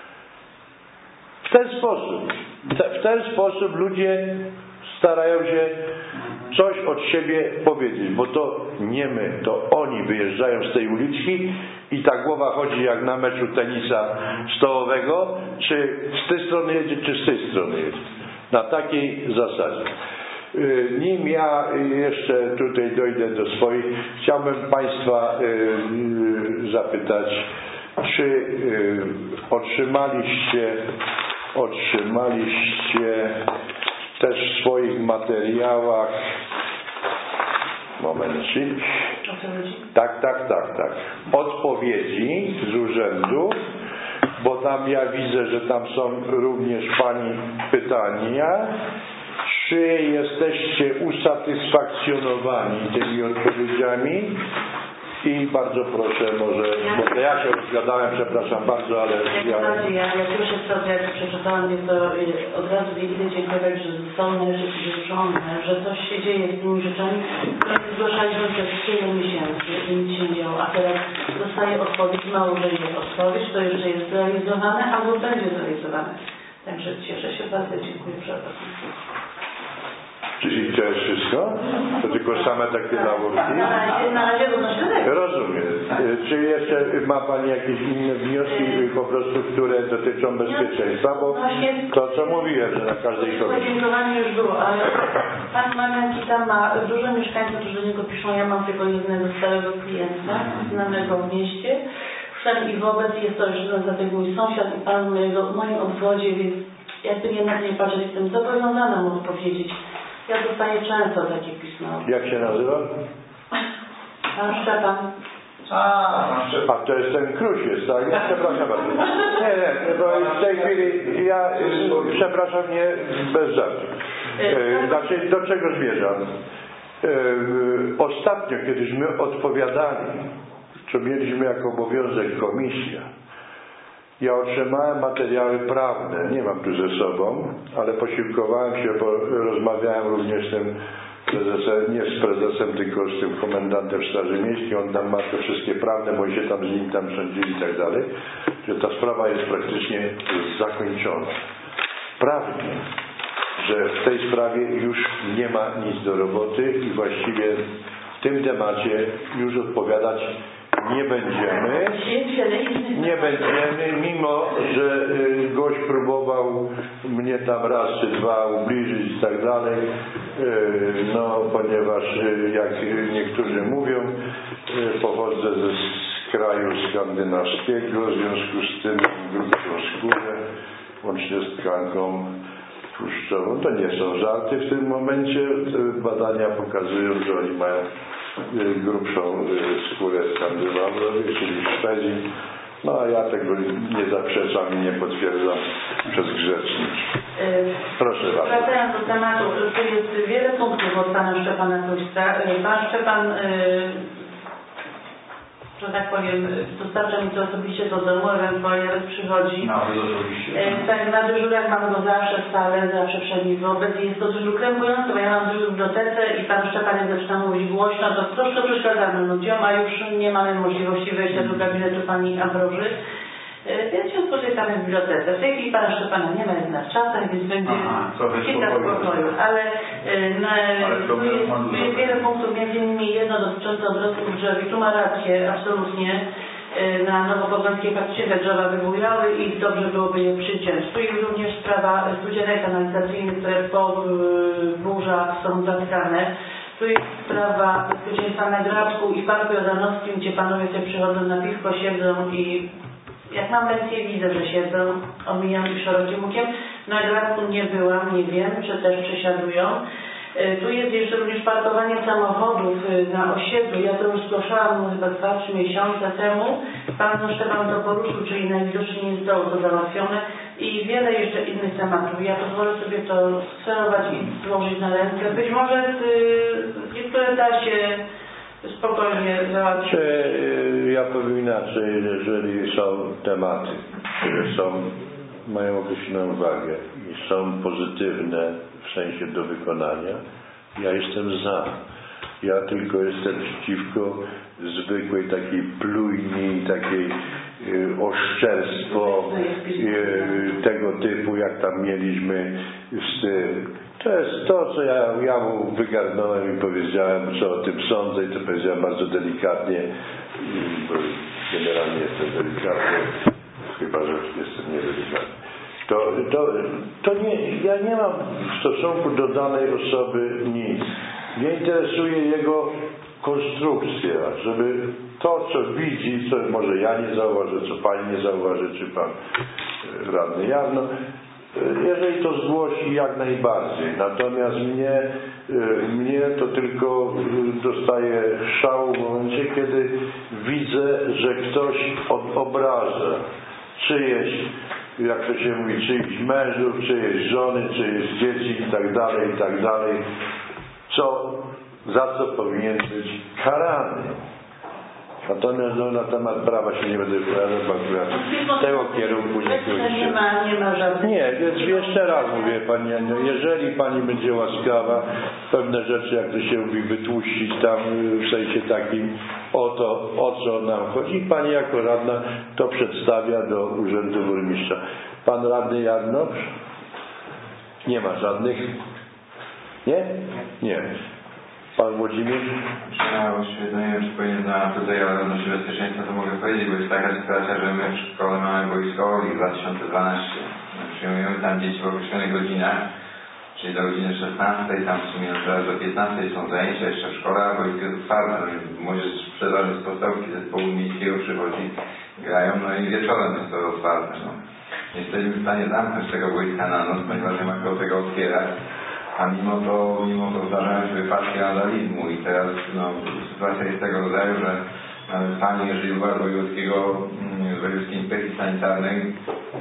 W ten sposób ludzie starają się coś od siebie powiedzieć, bo to nie my, to oni wyjeżdżają z tej uliczki i ta głowa chodzi jak na meczu tenisa stołowego, czy z tej strony jedzie, czy z tej strony jedzie. Na takiej zasadzie. Nim ja jeszcze tutaj dojdę do swoich, chciałbym Państwa zapytać, czy otrzymaliście też w swoich materiałach Momencik. O co chodzi? Tak. Odpowiedzi z urzędu, bo tam ja widzę, że tam są również pani pytania. Czy jesteście usatysfakcjonowani tymi odpowiedziami? I bardzo proszę, może ja się rozgadałem, przepraszam bardzo, ale Ja pierwszy raz jak przeczytałam, to od razu widzę dziękować, że zostały rzeczone, że coś się dzieje z tymi rzeczami, które zgłaszaliśmy przez wiele miesięcy, że nic się nie działo, a teraz dostaję odpowiedź, mało że jest odpowiedź, to jeszcze jest zrealizowane, albo będzie zrealizowane. Także cieszę się bardzo, dziękuję bardzo. Czyli to jest wszystko? To tylko same takie laurki? Na razie do Rozumiem. Czy jeszcze ma pani jakieś inne wnioski po prostu, które dotyczą bezpieczeństwa? Bo to co mówiłem, że na każdej komisji. Podziękowanie już było, ale pan Mariankita ma dużo mieszkańców, którzy do niego piszą, ja mam tylko jednego stałego klienta, znanego w mieście. Wszem i wobec jest to już ten mój sąsiad i pan w moim obwodzie, więc jakby nie na nie patrzeć, jestem zobowiązana mu powiedzieć. Ja dostaję często takie pisma. Jak się nazywa? Pan Szczepan. A to jest ten Kruś jest, tak? Przepraszam bardzo. Nie, bo w tej chwili ja, przepraszam, nie, bez żartu. Znaczy, do czego zmierzam? Ostatnio, kiedyśmy odpowiadali, co mieliśmy jako obowiązek komisja, ja otrzymałem materiały prawne, nie mam tu ze sobą, ale posiłkowałem się, bo rozmawiałem również z tym prezesem, nie z prezesem, tylko z tym komendantem Straży Miejskiej, on tam ma te wszystkie prawne, bo się tam z nim tam sądzili i tak dalej, że ta sprawa jest praktycznie zakończona. Prawnie, że w tej sprawie już nie ma nic do roboty i właściwie w tym temacie już odpowiadać nie będziemy, mimo że gość próbował mnie tam raz czy dwa ubliżyć i tak dalej, no ponieważ jak niektórzy mówią, pochodzę z kraju skandynawskiego, w związku z tym grubszą skórę, łącznie z tkanką tłuszczową. To nie są żarty w tym momencie, badania pokazują, że oni mają grubszą skórę skandynawskiej, czyli w Szwedzi. No a ja tego nie zaprzeczam i nie potwierdzam przez grzeczność. Proszę bardzo. Wracając do tematu, tu jest wiele punktów od pana Szczepana Kruśca. Pan Szczepan, że tak powiem, dostarcza mi to osobiście do domu, ewentualnie przychodzi. Tak, na dyżurach mamy go zawsze stale, zawsze przed nim wobec. Jest to dyżur krępujący, bo ja mam dyżur w bibliotece i pan Szczepan jak zaczyna mówić głośno, to troszkę przeszkadzamy ludziom, a już nie mamy możliwości wejścia do gabinetu pani Ambroży. Więc się spotykamy w bibliotece. W tej chwili pana Szczepana nie ma, jest na czasach, więc będzie kilka spokoju. Ale tu jest wiele punktów, między innymi jedno dotyczące odrostów drzew i tu ma rację, absolutnie. Na Nowopoznańskiej faktycznie te drzewa wybujały i dobrze byłoby je przyciąć. Tu jest również sprawa studzianek kanalizacyjnych, które po burzach są zatkane. Tu jest sprawa bezpieczeństwa na Grabku i Parku Jordanowskim, gdzie panowie sobie przychodzą na piwko, siedzą i jak mam lekcję, widzę, że siedzą, omijam ich szerokim łukiem. Na Grabku nie byłam, nie wiem, czy też przesiadują. Tu jest jeszcze również parkowanie samochodów na osiedlu. Ja to już zgłaszałam chyba 2-3 miesiące temu. Pan Szczepan to poruszył, czyli najwidoczniej nie zostało to załatwione i wiele jeszcze innych tematów. Ja pozwolę sobie to skserować i złożyć na rękę. Być może niektóre da się spokojnie załatwić. Ja powiem inaczej, jeżeli są tematy, które mają określoną wagę i są pozytywne w sensie do wykonania, ja jestem za. Ja tylko jestem przeciwko zwykłej takiej plujni, takiej oszczerstwo tego typu, jak tam mieliśmy z tym. To jest to, co ja mu wygarnąłem i powiedziałem, co o tym sądzę i to powiedziałem bardzo delikatnie, bo generalnie jestem delikatny, chyba że jestem niedelikatny. To nie, ja nie mam w stosunku do danej osoby nic. Mnie interesuje jego konstrukcja, żeby to, co widzi, co może ja nie zauważę, co pani nie zauważy, czy pan radny Jarno, Jeżeli to zgłosi, jak najbardziej. Natomiast mnie to tylko dostaje szału w momencie, kiedy widzę, że ktoś obraża czyjeś, jak to się mówi, czyichś mężów, czyjeś żony, czyjeś dzieci i tak dalej, za co powinien być karany. Natomiast na temat prawa się nie będę wypowiadał, bo akurat tego kierunku nie pójdzie. Nie ma żadnych... Nie, więc jeszcze raz mówię Pani Aniu, jeżeli Pani będzie łaskawa, pewne rzeczy, jak to się mówi, wytłuścić tam w sensie takim, o co nam chodzi, Pani jako radna to przedstawia do Urzędu Burmistrza. Pan radny Jarnosz? Nie ma żadnych? Nie? Nie. Pan Włodzimierz? Ja właściwie nie wiem, czy powinien tutaj, ale odnośnie bezpieczeństwa to mogę powiedzieć, bo jest taka sytuacja, że my w szkole mamy boisko i 2012. Przyjmujemy tam dzieci w określonych godzinach, czyli do godziny 16, tam w sumie teraz do 15 są zajęcia jeszcze w szkole, a boisko jest otwarte. No i młodzież przeważnie z podstawki zespołu miejskiego przychodzi, grają, no i wieczorem jest to otwarte. No. Nie jesteśmy w stanie zamknąć tego boiska na noc, ponieważ nie ma kto tego otwierać. A mimo to zdarzają się wypadki vandalizmu i teraz sytuacja jest tego rodzaju, że pani, jeżeli była z Wojewódzkiej Inspekcji Sanitarnej,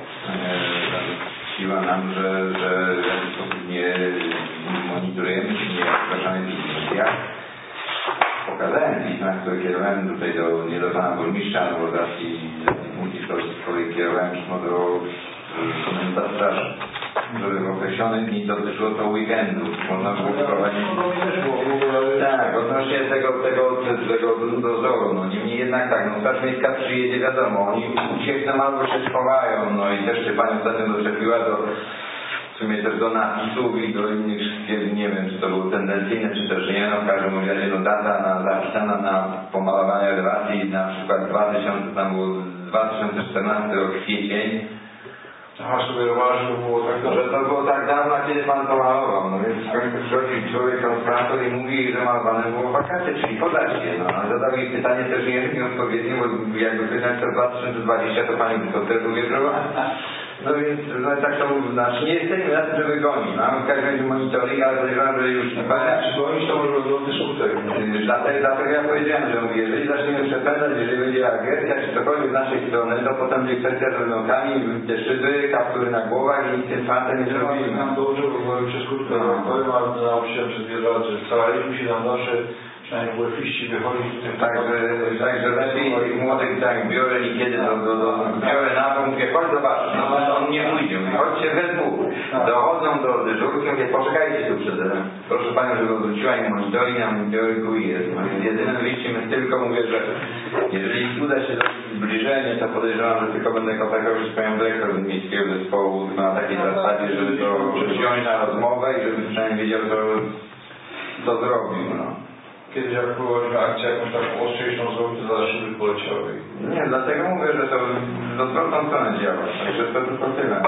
siła nam, że w jakiś sposób nie monitorujemy, nie zgłaszamy w mediach. Pokazałem pisma, które kierowałem tutaj nie do pana burmistrza, no bo z racji funkcji środowiskowej kierowałem pismo do komendanta straży, żeby w określonych dni dotyczyło to weekendu. Można było wprowadzić... Tak, odnośnie tego dozoru. No niemniej jednak tak, Straż Miejska przyjedzie, wiadomo, oni uciekną albo się schowają, no i też się pani ostatnio doczepiła w sumie też do napisów i do innych, nie wiem, czy to było tendencyjne, czy też nie, no w każdym razie data zapisana na pomalowanie elewacji, na przykład 2014 rok kwiecień. Aha, sugerowała, że było tak, że to było tak dawno, kiedy pan to malował, no więc w końcu przychodzi człowiek konspirator i mówi, że malowane było wakacje, czyli podacie, no ale zadał jej pytanie też nie odpowiednie, bo jakby pytać to 2020, to pani by to też uwierzyła. No więc tak to znaczy, nie jesteśmy na tym, żeby gonić. Mamy w każdym razie monitoring, ale podejrzewam, że już nie będzie. Czy gonić to może byłoby skutek. Dlatego ja powiedziałem, że mówię, jeżeli zaczniemy przepędzać, jeżeli będzie agresja, czy cokolwiek z naszej strony, to potem będzie kwestia z wyglądami, te szyby, kaptury na głowach i tym fantem nie zrobimy. Znam dobrze, bo byłem przez krótko powiem, ale nauczycielem przez wiele lat, że staraliśmy się tam zawsze przynajmniej błefiści wychodzić tutaj. Także lepiej tych młodych tak biorę niekiedy biorę na to, mówię, chodź zobaczysz, no on nie pójdzie, mówię, chodźcie we dwóch. Dochodzą do dyżurki, mówię, poczekajcie tu przed proszę panią, żeby odwróciła im monitoring, a monitoringu jest. No więc jedynym wyjściem jest tylko, mówię, że jeżeli uda się zrobić zbliżenie, to podejrzewam, że tylko będę kontaktował się z panią dyrektor miejskiego zespołu na takiej zasadzie, żeby to wziąć na rozmowę i żeby przynajmniej wiedział, co zrobił. No. Kiedyś jak była akcja jakąś taką ostrzejszą zrobić, to za szyby poleciały. Nie, dlatego mówię, że to w odwrotną stronę działa. Także to tylko tyle.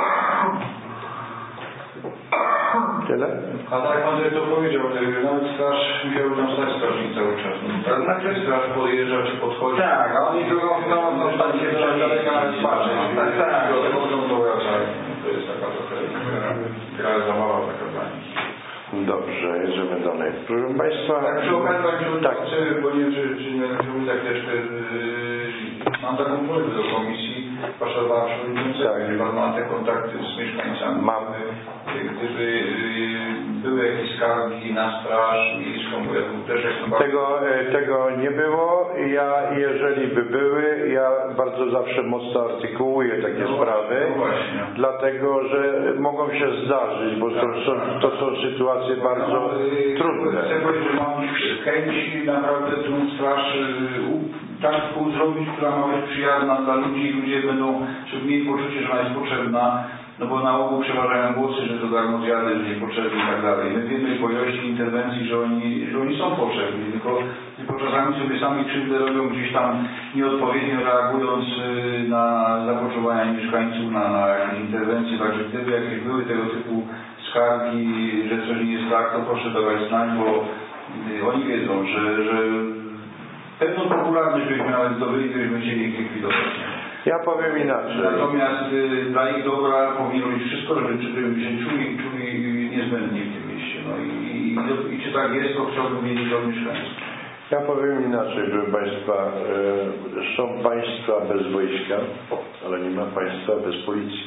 Tyle? A tak pan dyrektor powiedział, nawet straż musiał tam stać strażnik cały czas. To znaczy straż podjeżdża czy podchodzi. Tak, a oni drugą stroną są stać się daleka nawet patrzeć. Tak, tak. To wracają. To jest taka trochę gra zabawa taka dla nich. Dobrze, jedziemy dalej. Proszę Państwa... Tak, przy okazji bo nie wiem, czy nie wiem, tak jeszcze mam taką prośbę do komisji, proszę pana przewodniczącego, gdzie pan ma te kontakty z mieszkańcami. Mamy. Gdyby były jakieś skargi na straż miejską, bo ja tu też jestem Tego nie było. Jeżeli by były, ja bardzo zawsze mocno artykułuję takie sprawy, dlatego, że mogą się zdarzyć, bo to są sytuacje bardzo trudne. Chcę powiedzieć, że mam chęć naprawdę tą straż tak zrobić, która ma być przyjazna dla ludzi i ludzie będą mieli poczucie, że ona jest potrzebna. No bo na ogół przeważają głosy, że to darmo zjady, że niepotrzebni i tak dalej. My wiemy po ilości interwencji, że oni są potrzebni, tylko czasami sobie sami krzywdę robią gdzieś tam nieodpowiednio reagując na zapotrzebowania mieszkańców, na jakieś interwencje. Także gdyby jakieś były tego typu skargi, że coś nie jest tak, to proszę dawać znać, bo oni wiedzą, że pewną popularność byśmy nawet zdobyli, gdybyśmy chcieli ich likwidować. Ja powiem inaczej. Natomiast dla ich dobra powinno być wszystko, żeby się czuli niezbędni w tym mieście. No i czy tak jest, to chciałbym wiedzieć od mieszkańców. Ja powiem inaczej, proszę Państwa. Są państwa bez wojska, ale nie ma państwa bez policji.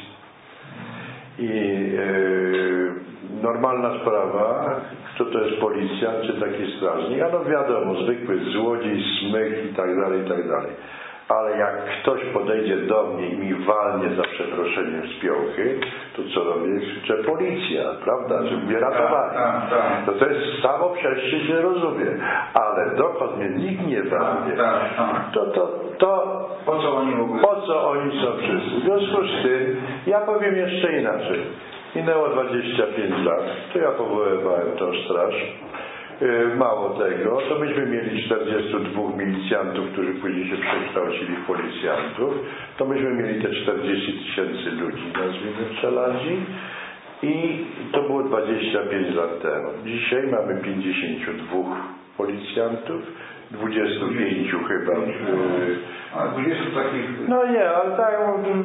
I normalna sprawa, kto to jest policjant, czy taki strażnik, a no wiadomo, zwykły złodziej, smyk i tak dalej, i tak dalej. Ale jak ktoś podejdzie do mnie i mi walnie za przeproszeniem z piąchy, to co robię? Krzyczę policja, prawda? Żeby mnie ratowali. To jest samo przez się rozumie. Ale dokąd mnie nikt nie walnie, to po co oni w ogóle? Po co oni są wszyscy? W związku z tym, ja powiem jeszcze inaczej. Minęło 25 lat, to ja powoływałem tą straż. Mało tego, to myśmy mieli 42 milicjantów, którzy później się przekształcili w policjantów. To myśmy mieli te 40 000 ludzi, nazwijmy w Czeladzi. I to było 25 lat temu. Dzisiaj mamy 52 policjantów, 25 chyba. A 20 takich... No nie, ale tak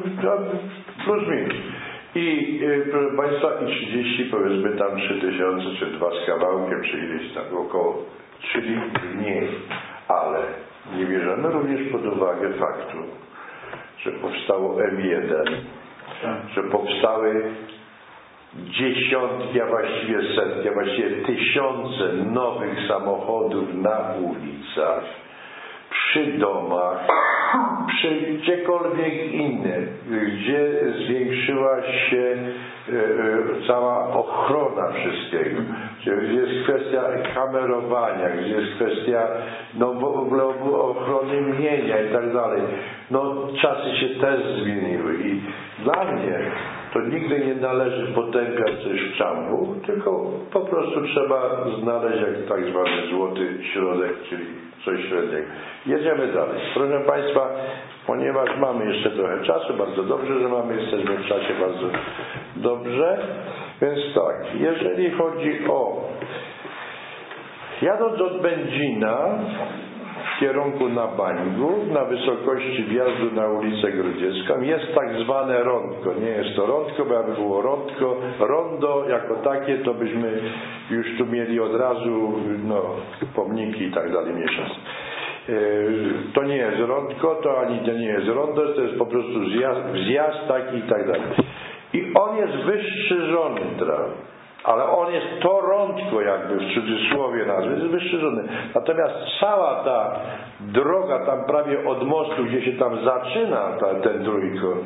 plus minus. I proszę Państwa, i 30 powiedzmy tam 3000 czy 2 z kawałkiem, czy ileś tam około, czyli mniej. Ale nie bierzemy również pod uwagę faktu, że powstało M1, że powstały dziesiątki, a właściwie setki, a właściwie tysiące nowych samochodów na ulicach, przy domach, przy gdziekolwiek innym, gdzie zwiększyła się cała ochrona wszystkiego, gdzie jest kwestia kamerowania, gdzie jest kwestia w ogóle ochrony mienia i tak dalej. No czasy się też zmieniły i dla mnie to nigdy nie należy potępiać coś w czambu, tylko po prostu trzeba znaleźć jak tak zwany złoty środek, czyli coś średniego. Jedziemy dalej. Proszę Państwa, ponieważ mamy jeszcze trochę czasu, bardzo dobrze, że jesteśmy w czasie bardzo dobrze, więc tak, jeżeli chodzi o jadąc od Będzina w kierunku na Bańgów, na wysokości wjazdu na ulicę Grodziecką jest tak zwane rondko. Nie jest to rondko, bo jakby było rondo jako takie, to byśmy już tu mieli od razu pomniki i tak dalej miesiąc. To nie jest rondko, to ani to nie jest rondo, to jest po prostu zjazd taki i tak dalej. I on jest wystrzyżony, ale on jest to rondko jakby w cudzysłowie nazwy, jest wystrzyżony. Natomiast cała ta droga tam prawie od mostu, gdzie się tam zaczyna ten trójkąt,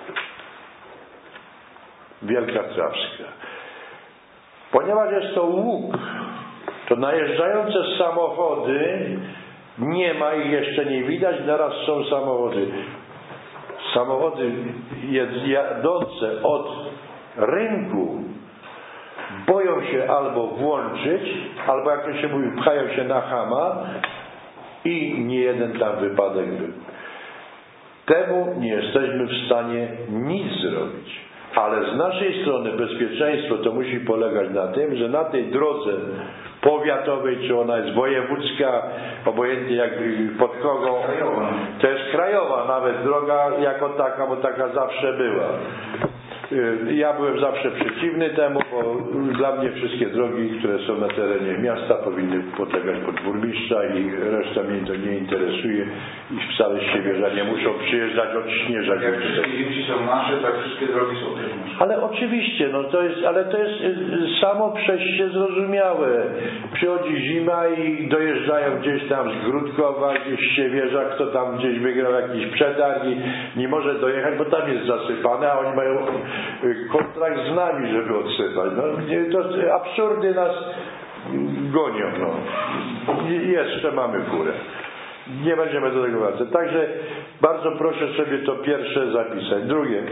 Wielka Trawska. Ponieważ jest to łuk, to najeżdżające samochody nie ma ich jeszcze nie widać, teraz są samochody. Samochody jadące od rynku boją się albo włączyć, albo jak to się mówi, pchają się na chama i nie jeden tam wypadek był. Temu nie jesteśmy w stanie nic zrobić. Ale z naszej strony bezpieczeństwo to musi polegać na tym, że na tej drodze powiatowej, czy ona jest wojewódzka, obojętnie jak pod kogo, to jest krajowa nawet droga jako taka, bo taka zawsze była. Ja byłem zawsze przeciwny temu, bo dla mnie wszystkie drogi, które są na terenie miasta, powinny podlegać pod burmistrza i reszta mnie to nie interesuje i wcale Siewierzanie muszą przyjeżdżać odśnieżać. Jak wszystkie dzieci są nasze, tak wszystkie drogi są też nasze. Ale oczywiście, to jest samo przejście zrozumiałe. Przychodzi zima i dojeżdżają gdzieś tam z Grudkowa, gdzieś z Siewierza, kto tam gdzieś wygrał jakiś przetarg i nie może dojechać, bo tam jest zasypane, a oni mają kontrakt z nami, żeby odsypać. To absurdy nas gonią. Jeszcze mamy furę. Nie będziemy do tego wracać. Także bardzo proszę sobie to pierwsze zapisać. Drugie,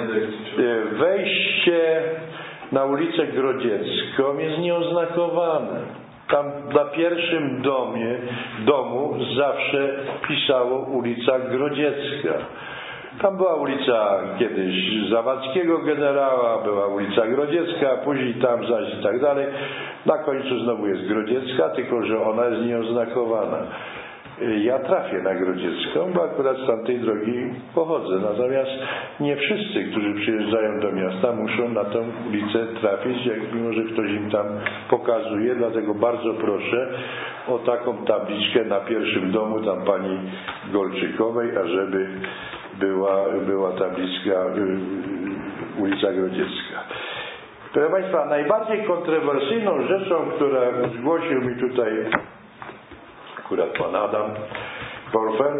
wejście na ulicę Grodziecką jest nieoznakowane. Tam na pierwszym domu zawsze pisało ulica Grodziecka. Tam była ulica kiedyś Zawadzkiego generała, była ulica Grodziecka, później tam zaś i tak dalej. Na końcu znowu jest Grodziecka, tylko że ona jest nieoznakowana. ja trafię na Grodziecką, bo akurat z tamtej drogi pochodzę. Natomiast nie wszyscy, którzy przyjeżdżają do miasta, muszą na tą ulicę trafić, mimo że ktoś im tam pokazuje. Dlatego bardzo proszę o taką tabliczkę na pierwszym domu tam pani Golczykowej, ażeby była tabliczka ulica Grodziecka. Proszę Państwa, najbardziej kontrowersyjną rzeczą, która zgłosił mi tutaj akurat pan Adam Porfer,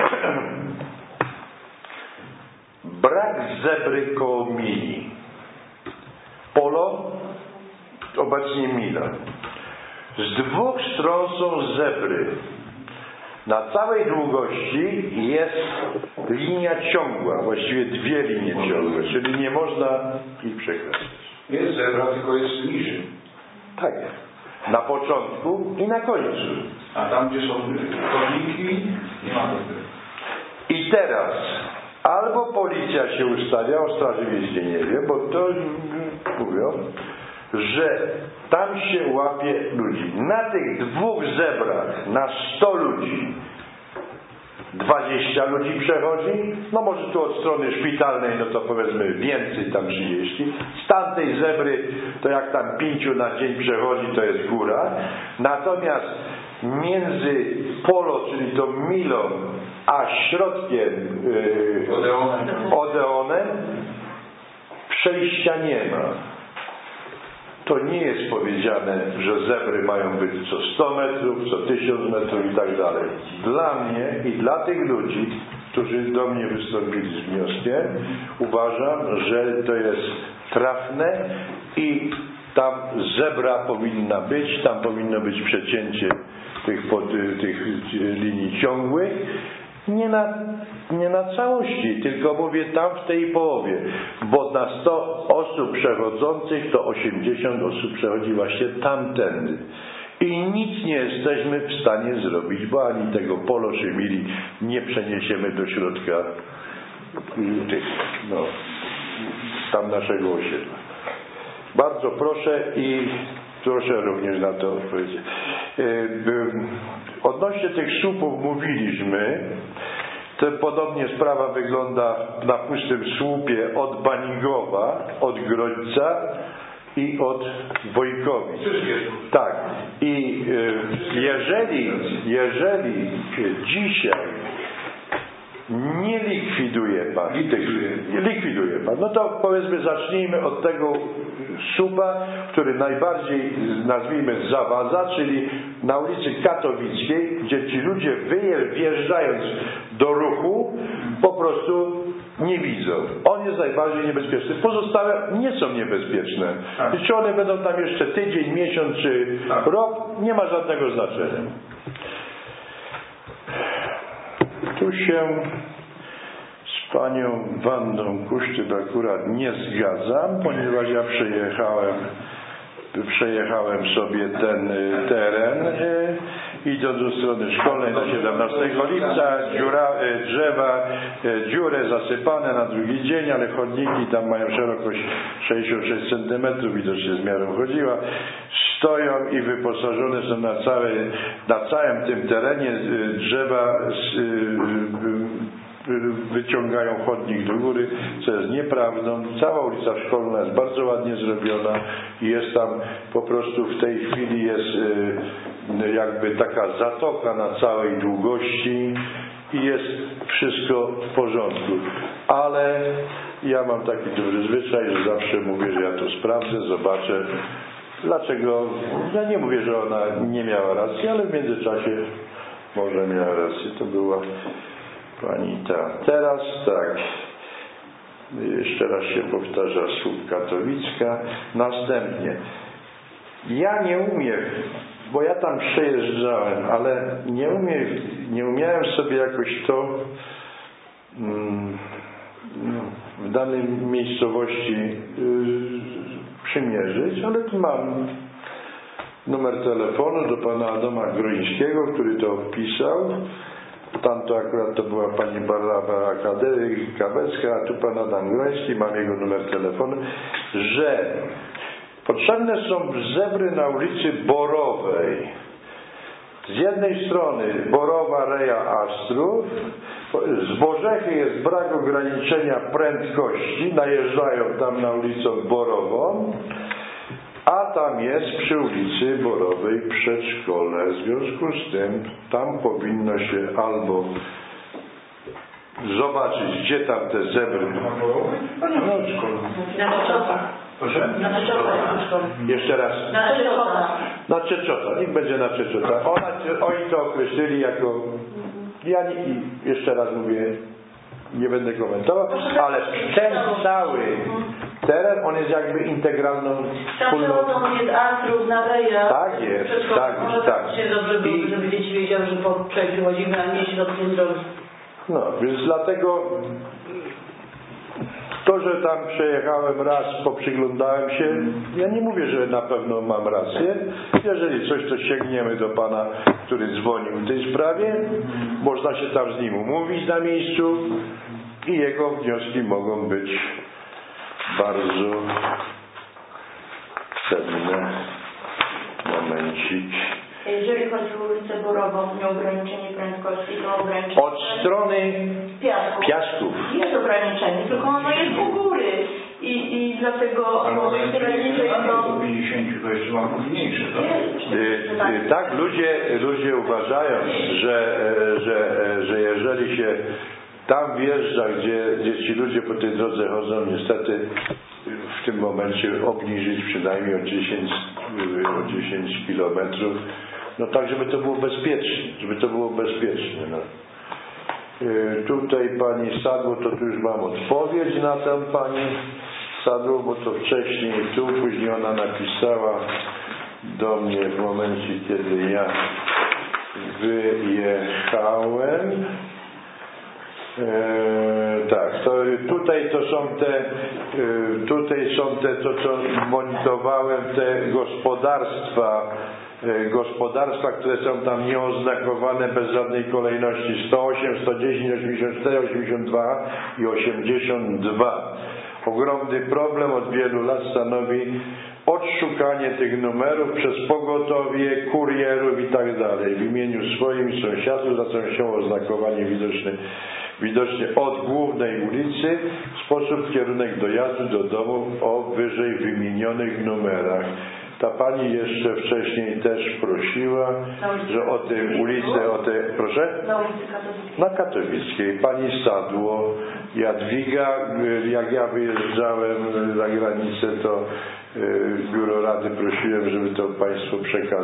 brak zebry koło mili. Polo, obecnie mila. Z dwóch stron są zebry. Na całej długości jest linia ciągła, właściwie dwie linie ciągłe, czyli nie można ich przekraczać. Jest zebra, tylko jest niżej. Tak. Na początku i na końcu. A tam, gdzie są chodniki, nie ma zebry. I teraz albo policja się ustawia, o Straży Miejskiej nie wie, bo to mówią, że tam się łapie ludzi. Na tych dwóch zebrach, na 100 ludzi, 20 ludzi przechodzi, no może tu od strony szpitalnej, no to powiedzmy więcej, tam 30. Z tamtej zebry, to jak tam 5 na dzień przechodzi, to jest góra. Natomiast między polo, czyli tą milą, a środkiem Odeonem przejścia nie ma. To nie jest powiedziane, że zebry mają być co 100 metrów, co 1000 metrów i tak dalej. Dla mnie i dla tych ludzi, którzy do mnie wystąpili z wnioskiem, uważam, że to jest trafne i tam zebra powinna być, tam powinno być przecięcie tych linii ciągłych. Nie na całości, tylko mówię tam w tej połowie, bo na 100 osób przechodzących to 80 osób przechodzi właśnie tamtędy. I nic nie jesteśmy w stanie zrobić, bo ani tego polo czy mili nie przeniesiemy do środka tam naszego osiedla. Bardzo proszę i proszę również na to odpowiedzieć. Odnośnie tych słupów mówiliśmy, to podobnie sprawa wygląda na pustym słupie od Banigowa, od Grodźca i od Wojkowic. Tak. I jeżeli dzisiaj nie likwiduje pan, no to powiedzmy zacznijmy od tego słupa, który najbardziej, nazwijmy, zawadza, czyli na ulicy Katowickiej, gdzie ci ludzie wjeżdżając do ruchu po prostu nie widzą. On jest najbardziej niebezpieczny. Pozostałe nie są niebezpieczne. I czy one będą tam jeszcze tydzień, miesiąc czy rok, nie ma żadnego znaczenia. Tu się z panią Wandą Kusztyk akurat nie zgadzam, ponieważ ja przejechałem sobie ten teren, idąc do strony szkolnej na 17 lipca, drzewa, dziure zasypane na drugi dzień, ale chodniki tam mają szerokość 66 cm, widocznie z miarą chodziła, stoją i wyposażone są na całym tym terenie drzewa wyciągają chodnik do góry, co jest nieprawdą. Cała ulica Szkolna jest bardzo ładnie zrobiona i jest tam po prostu w tej chwili jest jakby taka zatoka na całej długości i jest wszystko w porządku. Ale ja mam taki dobry zwyczaj, że zawsze mówię, że ja to sprawdzę, zobaczę. Dlaczego? Ja nie mówię, że ona nie miała racji, ale w międzyczasie może miała rację. To była pani ta. Teraz tak. Jeszcze raz się powtarza słup Katowicka. Następnie. Ja nie umiem, bo ja tam przejeżdżałem, ale nie umiałem sobie jakoś to w danej miejscowości przymierzyć, ale tu mam numer telefonu do pana Adama Grońskiego, który to pisał. Tamto akurat to była pani Barbara Kabecka, a tu pan Adam Groński, mam jego numer telefonu, że potrzebne są zebry na ulicy Borowej. Z jednej strony Borowa, Reja, Astrów, z Borzechy jest brak ograniczenia prędkości, najeżdżają tam na ulicę Borową, a tam jest przy ulicy Borowej przedszkole. W związku z tym tam powinno się albo zobaczyć, gdzie tam te zebry. Proszę? Na Czeczota. Jeszcze raz. Na Czeczota. Na Czeczota. Niech będzie na Czeczota. Oni to określili jako... Ja jeszcze raz mówię, nie będę komentował, ale ten cały teren, on jest jakby integralną wspólnotą. Jest Astrów, na Reja. Tak jest, tak. Się dobrze byłoby, żeby dzieci wiedziały, że po przejściu chodzimy, a nie środkiem drogi. No, więc dlatego to, że tam przejechałem raz, poprzyglądałem się, ja nie mówię, że na pewno mam rację. Jeżeli coś, to sięgniemy do pana, który dzwonił w tej sprawie. Można się tam z nim umówić na miejscu i jego wnioski mogą być bardzo cenne. Momencik. Jeżeli chodzi o ulicę Borową, nieograniczenie prędkości, to ograniczenie... Od strony Piasków. Jest ograniczenie, tylko ono jest u góry. I dlatego może tyle niżej do 50 to jeszcze mam mniejsze. Tak, ludzie uważają, że jeżeli się tam wjeżdża, gdzie ci ludzie po tej drodze chodzą, niestety w tym momencie obniżyć przynajmniej o 10 kilometrów, no tak, żeby to było bezpieczne. No. Tutaj pani Sadło, to tu już mam odpowiedź na tę pani Sadło, bo to wcześniej tu, później ona napisała do mnie w momencie, kiedy ja wyjechałem. Tak, to tutaj to są to co monitorowałem, te gospodarstwa, które są tam nieoznakowane bez żadnej kolejności, 108, 110, 84, 82 i 82. Ogromny problem od wielu lat stanowi odszukanie tych numerów przez pogotowie, kurierów i tak dalej. W imieniu swoim i sąsiadów zwracają się oznakowanie widocznie od głównej ulicy w sposób kierunek dojazdu do domu o wyżej wymienionych numerach. Ta pani jeszcze wcześniej też prosiła, że o tej ulicy, proszę? Na ulicy Katowickiej. Na Katowickiej. Pani Sadło, Jadwiga, jak ja wyjeżdżałem za granicę, to biuro rady prosiłem, żeby to państwo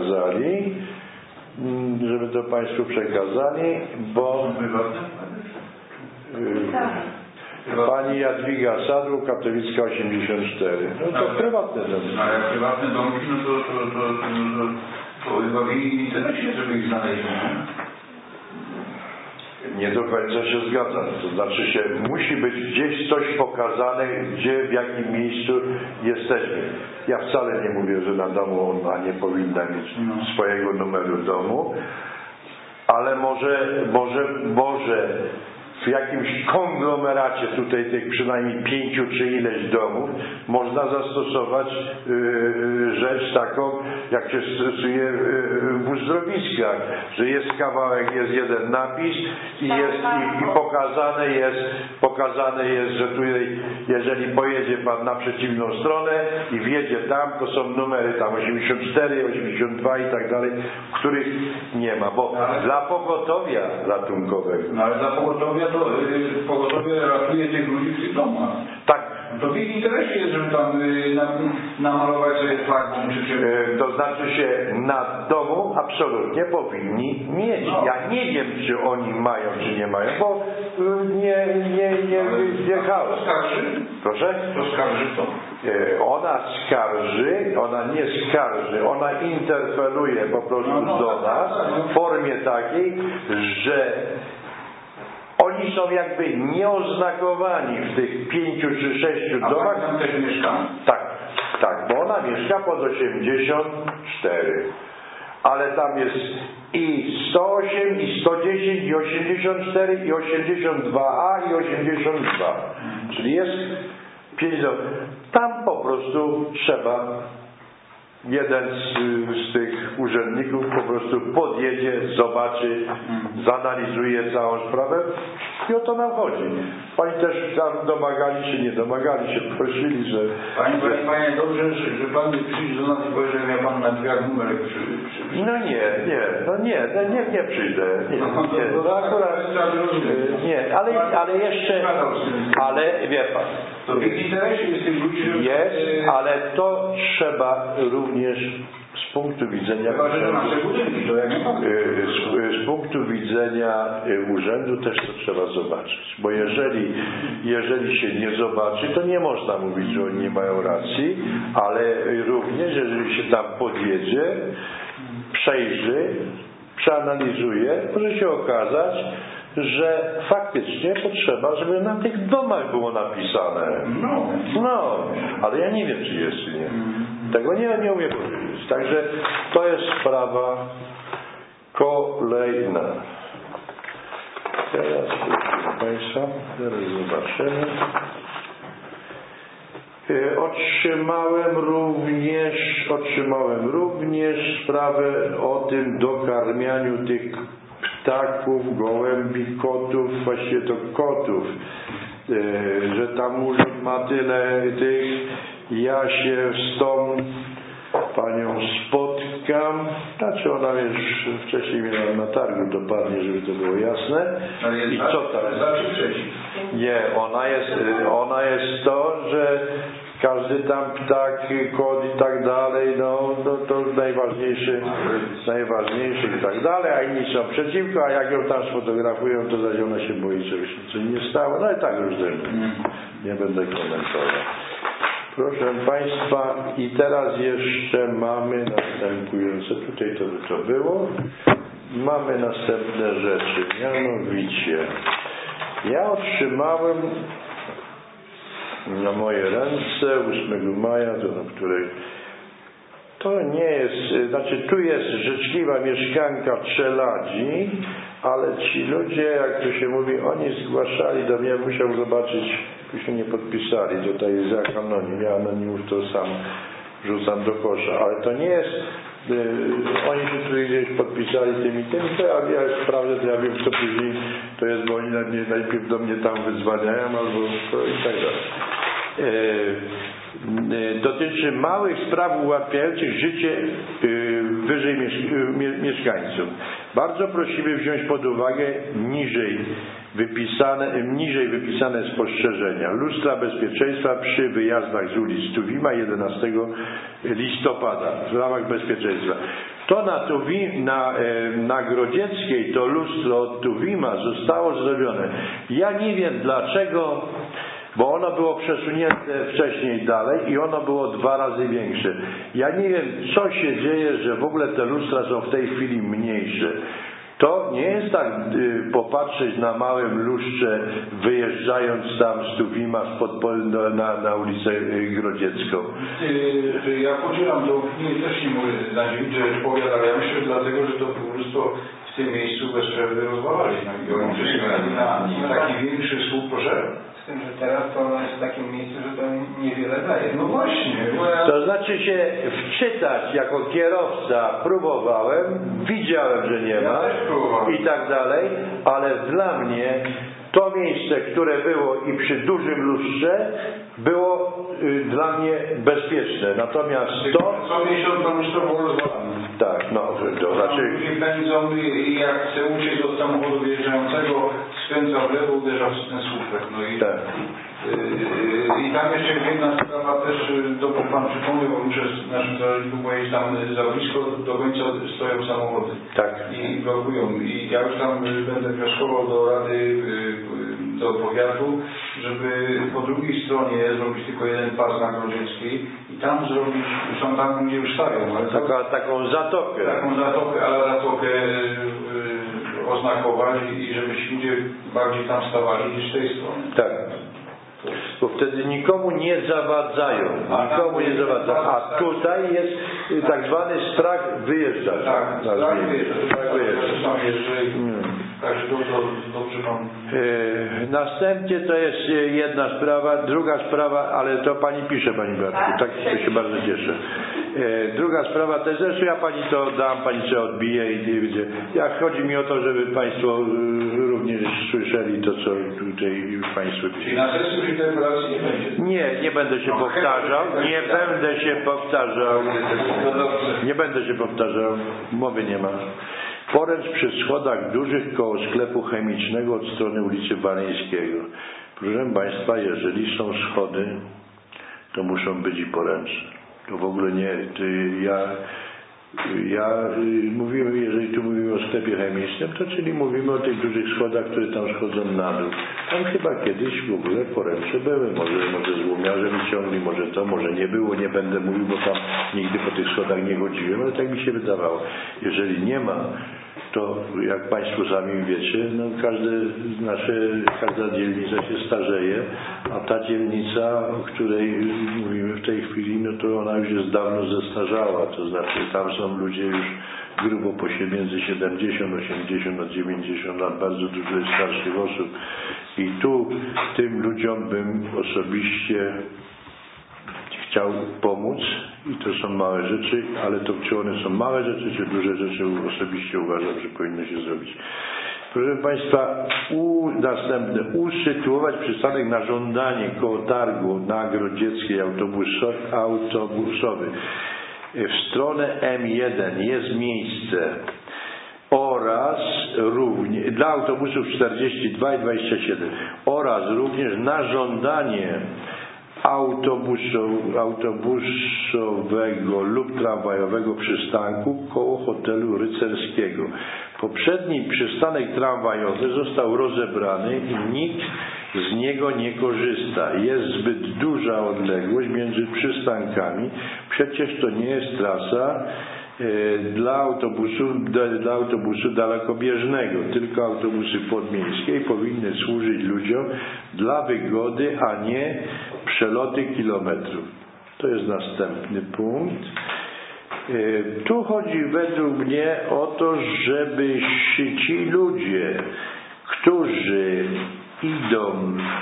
przekazali, bo pani Jadwiga Sadło, Katowicka 84. No to prywatne domy. A jak prywatne domki, no to chyba w jej interesie, żeby ich znaleźć. Nie do końca się zgadzam. To znaczy się musi być gdzieś coś pokazane, gdzie, w jakim miejscu jesteśmy. Ja wcale nie mówię, że na domu ona nie powinna mieć swojego numeru domu, ale może w jakimś konglomeracie tutaj tych przynajmniej 5 czy ileś domów można zastosować rzecz taką, jak się stosuje w uzdrowiskach, że jest kawałek, jest jeden napis i pokazane jest, że tutaj, jeżeli pojedzie pan na przeciwną stronę i wjedzie tam, to są numery tam 84, 82 i tak dalej, których nie ma, bo dla pogotowia ratunkowego. No ale dla pogotowia to pogotowie ratuje tych ludzi w tych domach. Tak. To w ich interesie jest, żeby tam namalować sobie flagą czy czymś. To znaczy się na domu absolutnie powinni mieć. No. Ja nie wiem, czy oni mają, czy nie mają, bo nie wjechałem. Skarży? Proszę? To skarży to? Ona nie skarży, ona interpeluje po prostu do nas w formie takiej, że oni są jakby nieoznakowani w tych 5 czy 6 domach. A tam też mieszka? Tak, bo ona mieszka pod 84. Ale tam jest i 108, i 110, i 84, i 82A, i 82. Czyli jest 5 domów. Tam po prostu trzeba jeden z tych urzędników po prostu podjedzie, zobaczy, zanalizuje całą sprawę i o to nam chodzi. Pani też tam domagali się, nie domagali się, prosili, że... Panie, dobrze, że Pan przyjdzie do nas i powie, że miał Pan na drzwiach numerek No nie przyjdę. No akurat, nie, ale jeszcze, ale wie Pan, to w ich interesie jest tych ludzi, żeby... Jest, ale to trzeba również z punktu widzenia z punktu widzenia urzędu też to trzeba zobaczyć, bo jeżeli się nie zobaczy, to nie można mówić, że oni nie mają racji, ale również jeżeli się tam podjedzie, przejrzy, przeanalizuje, może się okazać, że faktycznie potrzeba, żeby na tych domach było napisane. No, ale ja nie wiem, czy jest, czy nie. Tego nie umiem powiedzieć. Także to jest sprawa kolejna. Teraz, proszę Państwa, zaraz zobaczymy. Otrzymałem również sprawę o tym dokarmianiu tych ptaków, gołębi, kotów, właściwie to kotów, że tam urząd ma tyle tych, ja się z tą panią spotkam, znaczy ona już wcześniej miała na targu dopadnie, żeby to było jasne. I co tam? Nie, ona jest to, że każdy tam ptak, kot i tak dalej, no to najważniejszy i tak dalej, a inni są przeciwko, a jak ją tam sfotografują, to zaś ona się boi, żeby się coś nie stało, no i tak różne. Nie będę komentował. Proszę Państwa, i teraz jeszcze mamy następujące, tutaj to było, mamy następne rzeczy, mianowicie ja otrzymałem na moje ręce 8 maja, do której to nie jest, znaczy tu jest życzliwa mieszkanka Czeladzi, ale ci ludzie, jak to się mówi, oni zgłaszali do mnie, musiał zobaczyć, się nie podpisali, tutaj jest jak anonim, ja anonimów to sam rzucam do kosza, ale to nie jest, oni się tu gdzieś podpisali tym, to ja sprawdzę, to ja wiem, kto później to jest, bo oni najpierw do mnie tam wydzwaniają albo i tak dalej. Dotyczy małych spraw ułatwiających życie wyżej mieszkańców. Bardzo prosimy wziąć pod uwagę niżej wypisane spostrzeżenia. Lustra bezpieczeństwa przy wyjazdach z ulic Tuwima 11 listopada w ramach bezpieczeństwa. To na Grodzieckiej to lustro od Tuwima zostało zrobione. Ja nie wiem dlaczego, bo ono było przesunięte wcześniej dalej i ono było 2 razy większe. Ja nie wiem, co się dzieje, że w ogóle te lustra są w tej chwili mniejsze. To nie jest tak popatrzeć na małym lustrze, wyjeżdżając tam z Tuwima na ulicę Grodziecką. Ja podzielam to, też nie mogę na dzień powiat, ale ja myślę, dlatego, że to po prostu w tym miejscu bez przerwy rozwalali. Na taki większy słup, proszę. Z tym, że teraz to ono jest w takim miejscu, że to niewiele daje. No właśnie. To znaczy się wczytać jako kierowca próbowałem, widziałem, że nie ma i tak dalej, ale dla mnie to miejsce, które było i przy dużym lustrze było dla mnie bezpieczne. Natomiast to... Co miesiąc to lustro było rozwalane. Tak, no to znaczy... Ludzie pędzą i jak chce uciec od samochodu wjeżdżającego, skręca w lewo, uderza w ten słupek. No i, tak. I tam jeszcze jedna sprawa też, dopóki Pan przypomniał, bo muszę z naszym zależnikiem powiedzieć, tam za blisko do końca stoją samochody. Tak. I blokują. I ja już tam będę wnioskował do Rady, do powiatu, żeby po drugiej stronie zrobić tylko jeden pas na Grodzieckiej i tam zrobić, są tam ludzie już stawią, ale taką zatokę. Ale zatokę oznakować i żeby ci ludzie bardziej tam stawali niż z tej strony. Tak. Bo wtedy nikomu nie zawadzają. A tutaj jest tak zwany strach wyjeżdżać. Tak, strach wyjeżdżać. Także to dobrze Pan... Następnie to jest jedna sprawa. Druga sprawa, ale to Pani pisze, Pani Beatku, tak to się bardzo cieszę. Druga sprawa to jest, zresztą ja Pani to dam, Pani się odbije i będzie. Jak chodzi mi o to, żeby Państwo również słyszeli to, co tutaj już Państwo pisze. Czyli na sesji interpelacji nie będzie? Nie będę się powtarzał. Nie będę się powtarzał. Mowy nie ma. Poręcz przy schodach dużych koło sklepu chemicznego od strony ulicy Waryńskiego. Proszę Państwa, jeżeli są schody, to muszą być i poręczne. To w ogóle nie... mówimy, jeżeli tu mówimy o sklepie chemicznym, to czyli mówimy o tych dużych schodach, które tam schodzą na dół. Tam chyba kiedyś w ogóle poręcze były. Może złomiarze wyciągli, może nie było, nie będę mówił, bo tam nigdy po tych schodach nie chodziłem, ale tak mi się wydawało. Jeżeli nie ma, to jak Państwo sami wiecie, no każda dzielnica się starzeje, a ta dzielnica, o której mówimy w tej chwili, no to ona już jest dawno zestarzała, to znaczy tam są ludzie już grubo między 70, 80 a 90 lat, bardzo dużo jest starszych osób i tu tym ludziom bym osobiście chciał pomóc i to są małe rzeczy, ale to czy one są małe rzeczy, czy duże rzeczy, osobiście uważam, że powinno się zrobić. Proszę Państwa, następne, usytuować przystanek na żądanie koło targu na Grodzieckiej autobusowy. W stronę M1 jest miejsce oraz również dla autobusów 42 i 27 oraz również na żądanie autobusowego lub tramwajowego przystanku koło hotelu rycerskiego. Poprzedni przystanek tramwajowy został rozebrany i nikt z niego nie korzysta. Jest zbyt duża odległość między przystankami. Przecież to nie jest trasa dla autobusu dalekobieżnego, tylko autobusy podmiejskie powinny służyć ludziom dla wygody, a nie przeloty kilometrów. To jest następny punkt. Tu chodzi według mnie o to, żeby ci ludzie, którzy idą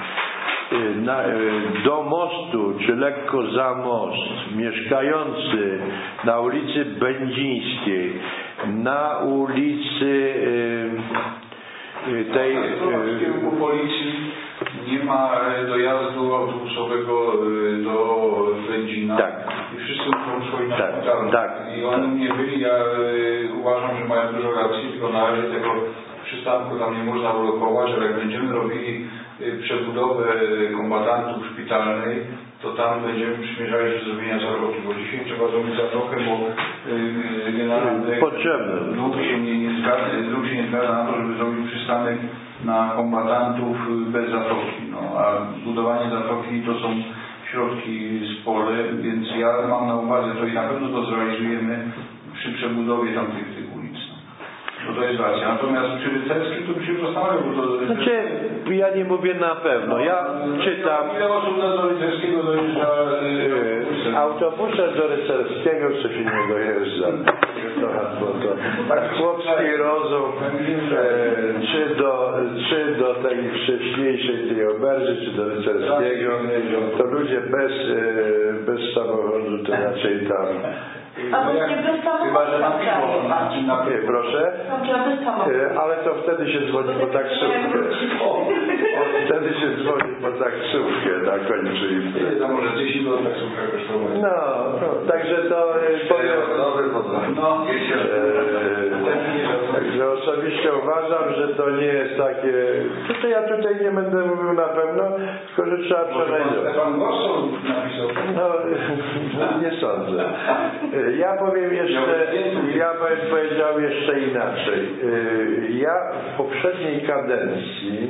do mostu, czy lekko za most, mieszkający na ulicy Będzińskiej, na ulicy tej... W kierunku policji nie ma dojazdu autobusowego do Będzina. Tak. I wszyscy muszą szkodzić na szpitalne. Tak. I oni nie byli, ja uważam, że mają dużo racji, tylko na razie tego przystanku tam nie można blokować, ale jak będziemy robili przebudowę kombatantów szpitalnej, to tam będziemy przymierzali do zrobienia zatoki, bo dzisiaj trzeba zrobić zatokę, bo generalnie lud się nie zgadza na to, żeby zrobić przystanek na kombatantów bez zatoki. No, a budowanie zatoki to są środki spore, więc ja mam na uwadze to i na pewno to zrealizujemy przy przebudowie tamtych ulic. No to jest racja. Natomiast przy Rycerskim to by się zastanawiał, bo to... Znaczy, ja nie mówię na pewno. Ja czytam... Ile osób do Rycerskiego dojeżdża? Autobusem do Rycerskiego co się nie dojeżdża. Tak chłopski rozum, czy do tej wcześniejszej tej oberży, czy do Rycerskiego, to ludzie bez samochodu to raczej tam... A właśnie bez samochodu. Proszę? Ale to wtedy się dzwoni po taksówkę. Wtedy się dzwoni po taksówkę na końcu imprezy. To może 10 do taksówka kosztować. No, także to powiem. Także osobiście uważam, że to nie jest takie... Ja tutaj nie będę mówił na pewno, tylko że trzeba przeanalizować. Pan Gorsol napisał. No, nie sądzę. Ja powiem powiedział jeszcze inaczej. Ja w poprzedniej kadencji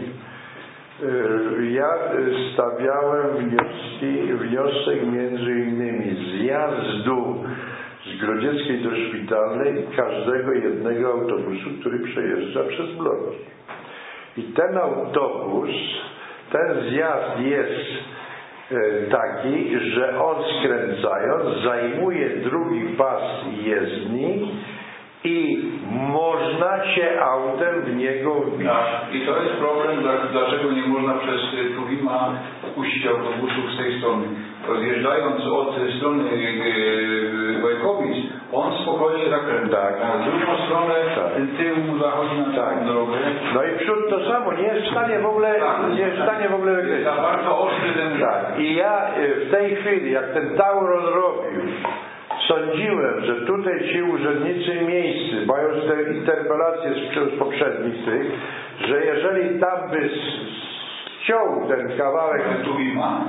stawiałem wniosek między innymi zjazdu z Grodzieckiej do Szpitalnej każdego jednego autobusu, który przejeżdża przez bloki. I ten autobus, ten zjazd jest taki, że on skręcając zajmuje drugi pas jezdni i można się autem w niego wbić. I to jest problem, dlaczego nie można przez Tuwima puścić autobusów z tej strony. Rozjeżdżając od strony Łajkowic, on spokojnie zakręca. Tak. Na drugą stronę ten tył zachodzi na całą drogę. No i przód to samo, nie jest w stanie w ogóle, wygryźć. Za bardzo ostry ten tak. I ja w tej chwili, jak ten Tauron robił, sądziłem, że tutaj ci urzędnicy miejscy, mając te interpelacje z poprzednich tych, że jeżeli tam by ściął ten kawałek Tuwima,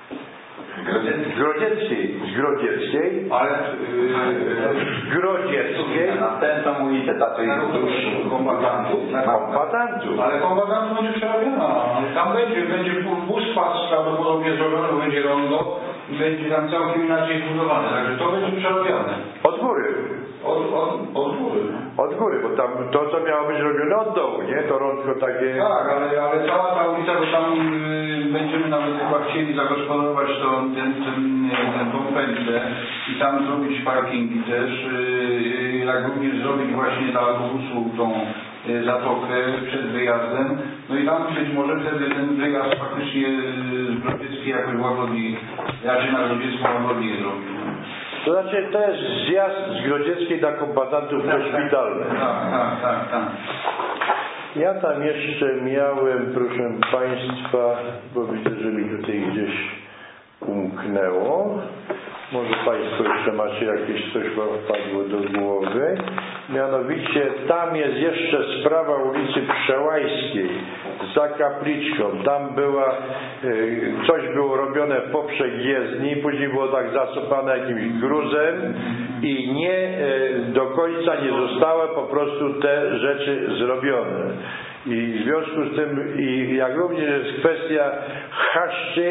z Grodzieckiej, ale z Grodzieckiej na tę ulicę, to jest kombatantów. Ale kombatantów będzie przerabiona. Tam będzie bus prawdopodobnie zrobiony, będzie rondo i będzie tam całkiem inaczej zbudowane. Także to będzie przerabiane. Od góry. Od góry. Od góry, bo tam to, co miało być robione od dołu, nie? To rądko takie... Tak, ale cała ta ulica, bo tam będziemy nawet chyba chcieli zagospodarować tą pętlę i tam zrobić parkingi też, jak również zrobić właśnie dla autobusu tą zatokę przed wyjazdem. No i tam być może wtedy ten wyjazd faktycznie z Grodzieckiej jakoś łagodniej, znaczy na Grodziecką łagodniej zrobił. To znaczy, to jest zjazd z Grodzieckiej dla kombatantów poszpitalnych. Tak. Ja tam jeszcze miałem, proszę Państwa, bo widzę, że mi tutaj gdzieś umknęło. Może Państwo jeszcze macie jakieś coś wam wpadło do głowy. Mianowicie tam jest jeszcze sprawa ulicy Przełajskiej za kapliczką. Tam była, coś było robione poprzek jezdni, później było tak zasypane jakimś gruzem i nie do końca nie zostały po prostu te rzeczy zrobione. I w związku z tym, i jak również jest kwestia chaszczy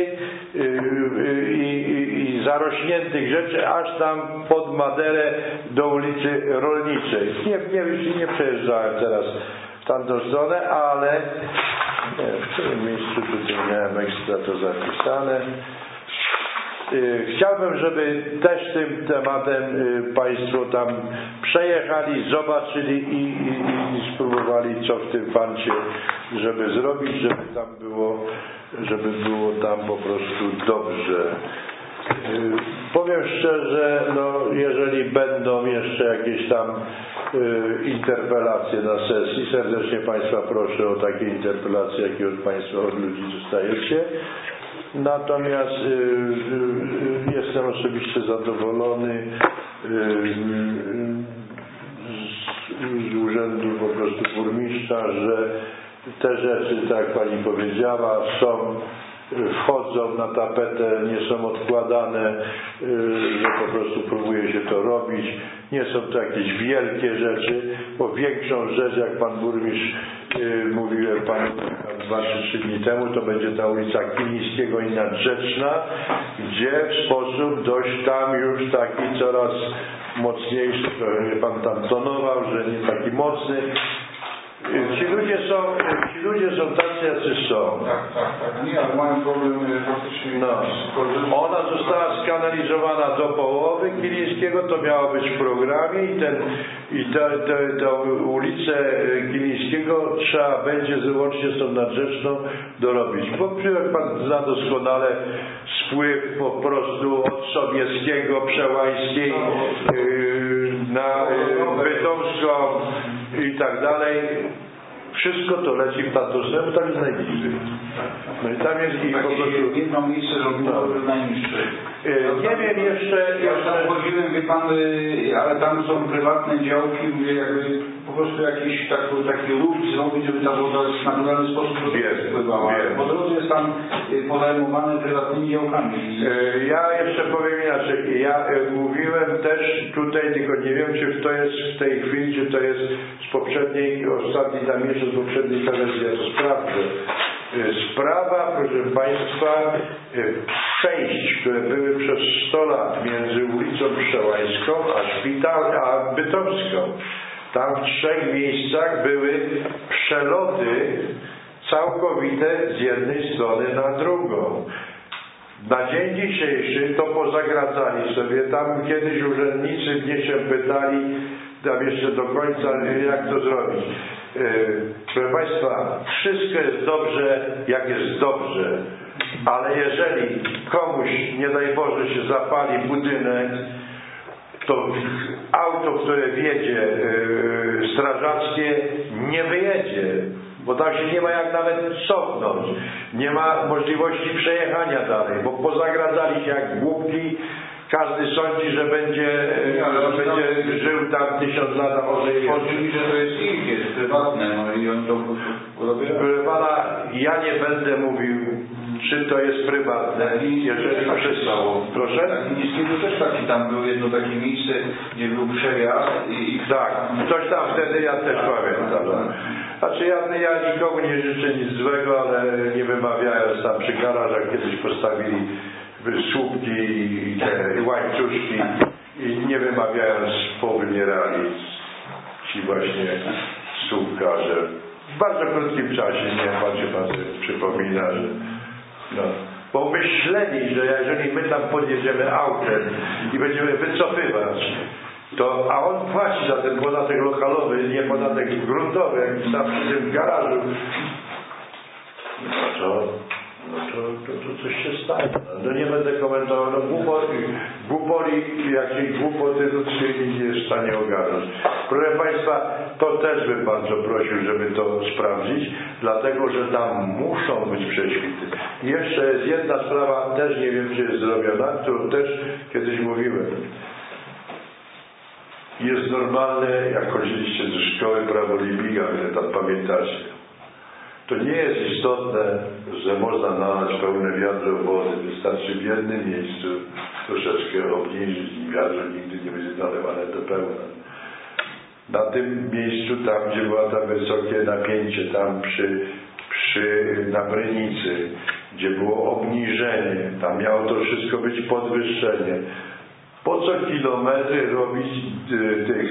i zarośniętych rzeczy, aż tam pod Maderę do ulicy Rolniczej. Nie przejeżdżałem teraz w tamtą stronę, ale w którym miejscu tutaj miałem ekstra to zapisane. Chciałbym, żeby też tym tematem Państwo tam przejechali, zobaczyli i spróbowali, co w tym fancie, żeby zrobić, żeby było tam po prostu dobrze. Powiem szczerze, no, jeżeli będą jeszcze jakieś tam interpelacje na sesji, serdecznie Państwa proszę o takie interpelacje, jakie od Państwa, od ludzi dostajecie. Natomiast jestem osobiście zadowolony z urzędu po prostu burmistrza, że te rzeczy, tak jak Pani powiedziała, wchodzą na tapetę, nie są odkładane, że po prostu próbuje się to robić. Nie są to jakieś wielkie rzeczy, bo większą rzecz, jak Pan burmistrz mówiłem Panu 2 czy 3 dni temu, to będzie ta ulica Kilińskiego i Nadrzeczna, gdzie w sposób dość tam już taki coraz mocniejszy, trochę Pan tam tonował, że nie taki mocny. Ci ludzie są tacy, jacy są. Tak. Nie, ale mają problem faktycznie. No. Ona została skanalizowana do połowy Kilińskiego, to miało być w programie i tę ulicę Kilińskiego trzeba będzie wyłącznie z tą Nadrzeczną dorobić. Bo Pan zna doskonale spływ po prostu od Sobieskiego, Przełajskiej na Bytomską i tak dalej. Wszystko to leci w tamtą stronę, bo tam jest najbliżej. No i tam jest i po prostu... jedno miejsce robiło najniższe. Nie wiem jeszcze... Ja tam chodziłem, wie Pan, ale tam są prywatne działki, mówię, jakby po prostu jakiś taki rów zrobić, żeby ta woda w naturalny sposób wpływała. Po drodze jest tam podajmowane prywatnymi działkami. Ja jeszcze powiem inaczej. Ja mówiłem też tutaj, tylko nie wiem, czy to jest w tej chwili, czy to jest z poprzedniej, ostatniej tam jeszcze z poprzedniej kadencji, ja to sprawdzę. Sprawa, proszę Państwa, przejść, które były przez 100 lat między ulicą Przełańską a Bytomską. Tam w 3 miejscach były przeloty całkowite z jednej strony na drugą. Na dzień dzisiejszy to pozagradzali sobie. Tam kiedyś urzędnicy mnie się pytali, tam jeszcze do końca, jak to zrobić. Proszę Państwa, wszystko jest dobrze, jak jest dobrze, ale jeżeli komuś, nie daj Boże, się zapali budynek, to auto, które wjedzie strażackie, nie wyjedzie, bo tam się nie ma jak nawet cofnąć, nie ma możliwości przejechania dalej, bo pozagradzali się jak głupki. Każdy sądzi, że będzie żył tam 1000 lat, a może i oczywiście, że to jest ich, jest prywatne, no i on to robi. Proszę Pana, ja nie będę mówił, czy to jest prywatne, jeżeli przestało. Proszę? Tak, w Niskiego też tam było jedno takie miejsce, gdzie był przejazd i... Tak, coś tam wtedy ja też pamiętam. Znaczy ja nikomu nie życzę nic złego, ale nie wymawiając tam przy garażach kiedyś postawili słupki i łańcuszki i nie wymawiając powymierali ci właśnie słupkarze. W bardzo krótkim czasie, nie pan się pan sobie przypomina, że no, bo myśleli, że jeżeli my tam podjedziemy autem i będziemy wycofywać, to, a on płaci za ten podatek lokalowy, nie podatek gruntowy, jak tam przy tym garażu, to coś się stanie. No nie będę komentował, no głupoli, jakieś głupoty, to się nikt nie jest w stanie ogarnąć. Proszę Państwa, to też bym bardzo prosił, żeby to sprawdzić, dlatego, że tam muszą być prześwity. I jeszcze jest jedna sprawa, też nie wiem, czy jest zrobiona, którą też kiedyś mówiłem. Jest normalne, jak chodziliście ze szkoły Prawo Libiga, ile tam pamiętacie. To nie jest istotne, że można nalać pełne wiadro wody. Wystarczy w jednym miejscu troszeczkę obniżyć i wiadro nigdy nie będzie nalewane do pełna. Na tym miejscu, tam gdzie było tam wysokie napięcie, tam na Brynicy, gdzie było obniżenie, tam miało to wszystko być podwyższenie. Po co kilometry robić tych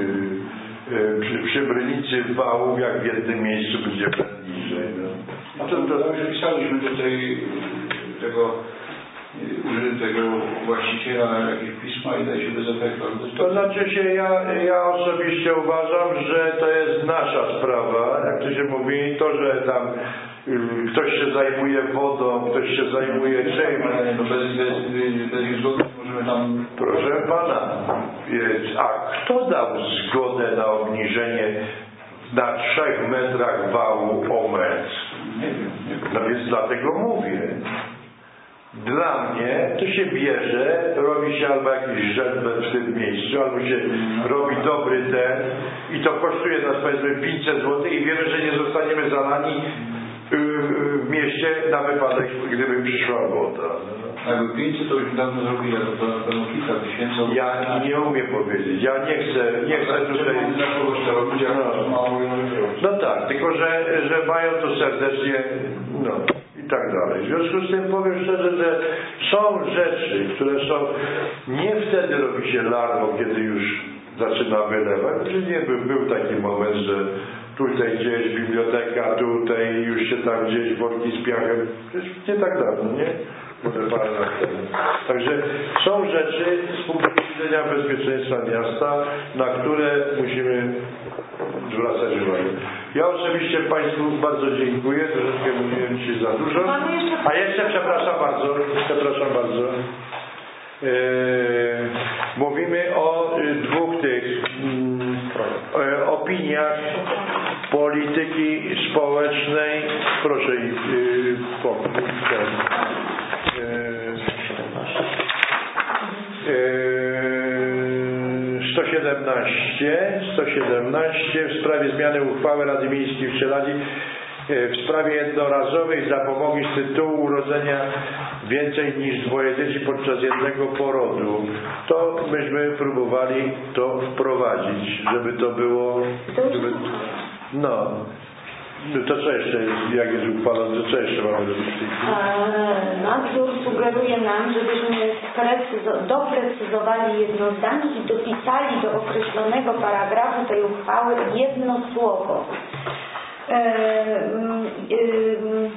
przy Brynicy wałów, jak w jednym miejscu będzie niżej. No. To już pisaliśmy tutaj tego właściciela jakieś pisma i daje się bez efektu. To znaczy się, ja osobiście uważam, że to jest nasza sprawa, jak to się mówi, to, że tam ktoś się zajmuje wodą, ktoś się zajmuje czym. No bez ich zgody możemy tam... Proszę Pana, a kto dał zgodę na obniżenie na 3 metrach wału o metr? Nie wiem. No więc dlatego mówię. Dla mnie to się bierze, robi się albo jakiś żelbet w tym miejscu, albo się robi dobry ten i to kosztuje nas powiedzmy 500 zł i wiemy, że nie zostaniemy zalani w mieście na wypadek, gdyby przyszła woda. Jakby 500 to już dawno zrobiłem, to na pewno kilka tysięcy. Ja nie umiem powiedzieć, ja nie chcę tutaj... No tak, tylko że mają to serdecznie, no i tak dalej. W związku z tym powiem szczerze, że są rzeczy, które są, nie wtedy robi się larmo, kiedy już zaczyna wylewać, że nie był taki moment, że tutaj gdzieś biblioteka, tutaj już się tam gdzieś worki z piachem, nie tak dawno, nie? Także są rzeczy z punktu widzenia bezpieczeństwa miasta, na które musimy zwracać uwagę. Ja osobiście Państwu bardzo dziękuję, troszeczkę mówiłem Ci za dużo. A jeszcze przepraszam bardzo. Mówimy o 2 tych opiniach polityki społecznej. Proszę ich pokój. 117 w sprawie zmiany uchwały Rady Miejskiej w Sieradzi w sprawie jednorazowej zapomogi z tytułu urodzenia więcej niż 2 dzieci podczas jednego porodu. To myśmy próbowali to wprowadzić, żeby to było... No to co jeszcze jest, jak jest uchwalone, to co jeszcze mamy robić w tej chwili? Nadzór sugeruje nam, żebyśmy doprecyzowali jedno zdanie i dopisali do określonego paragrafu tej uchwały jedno słowo.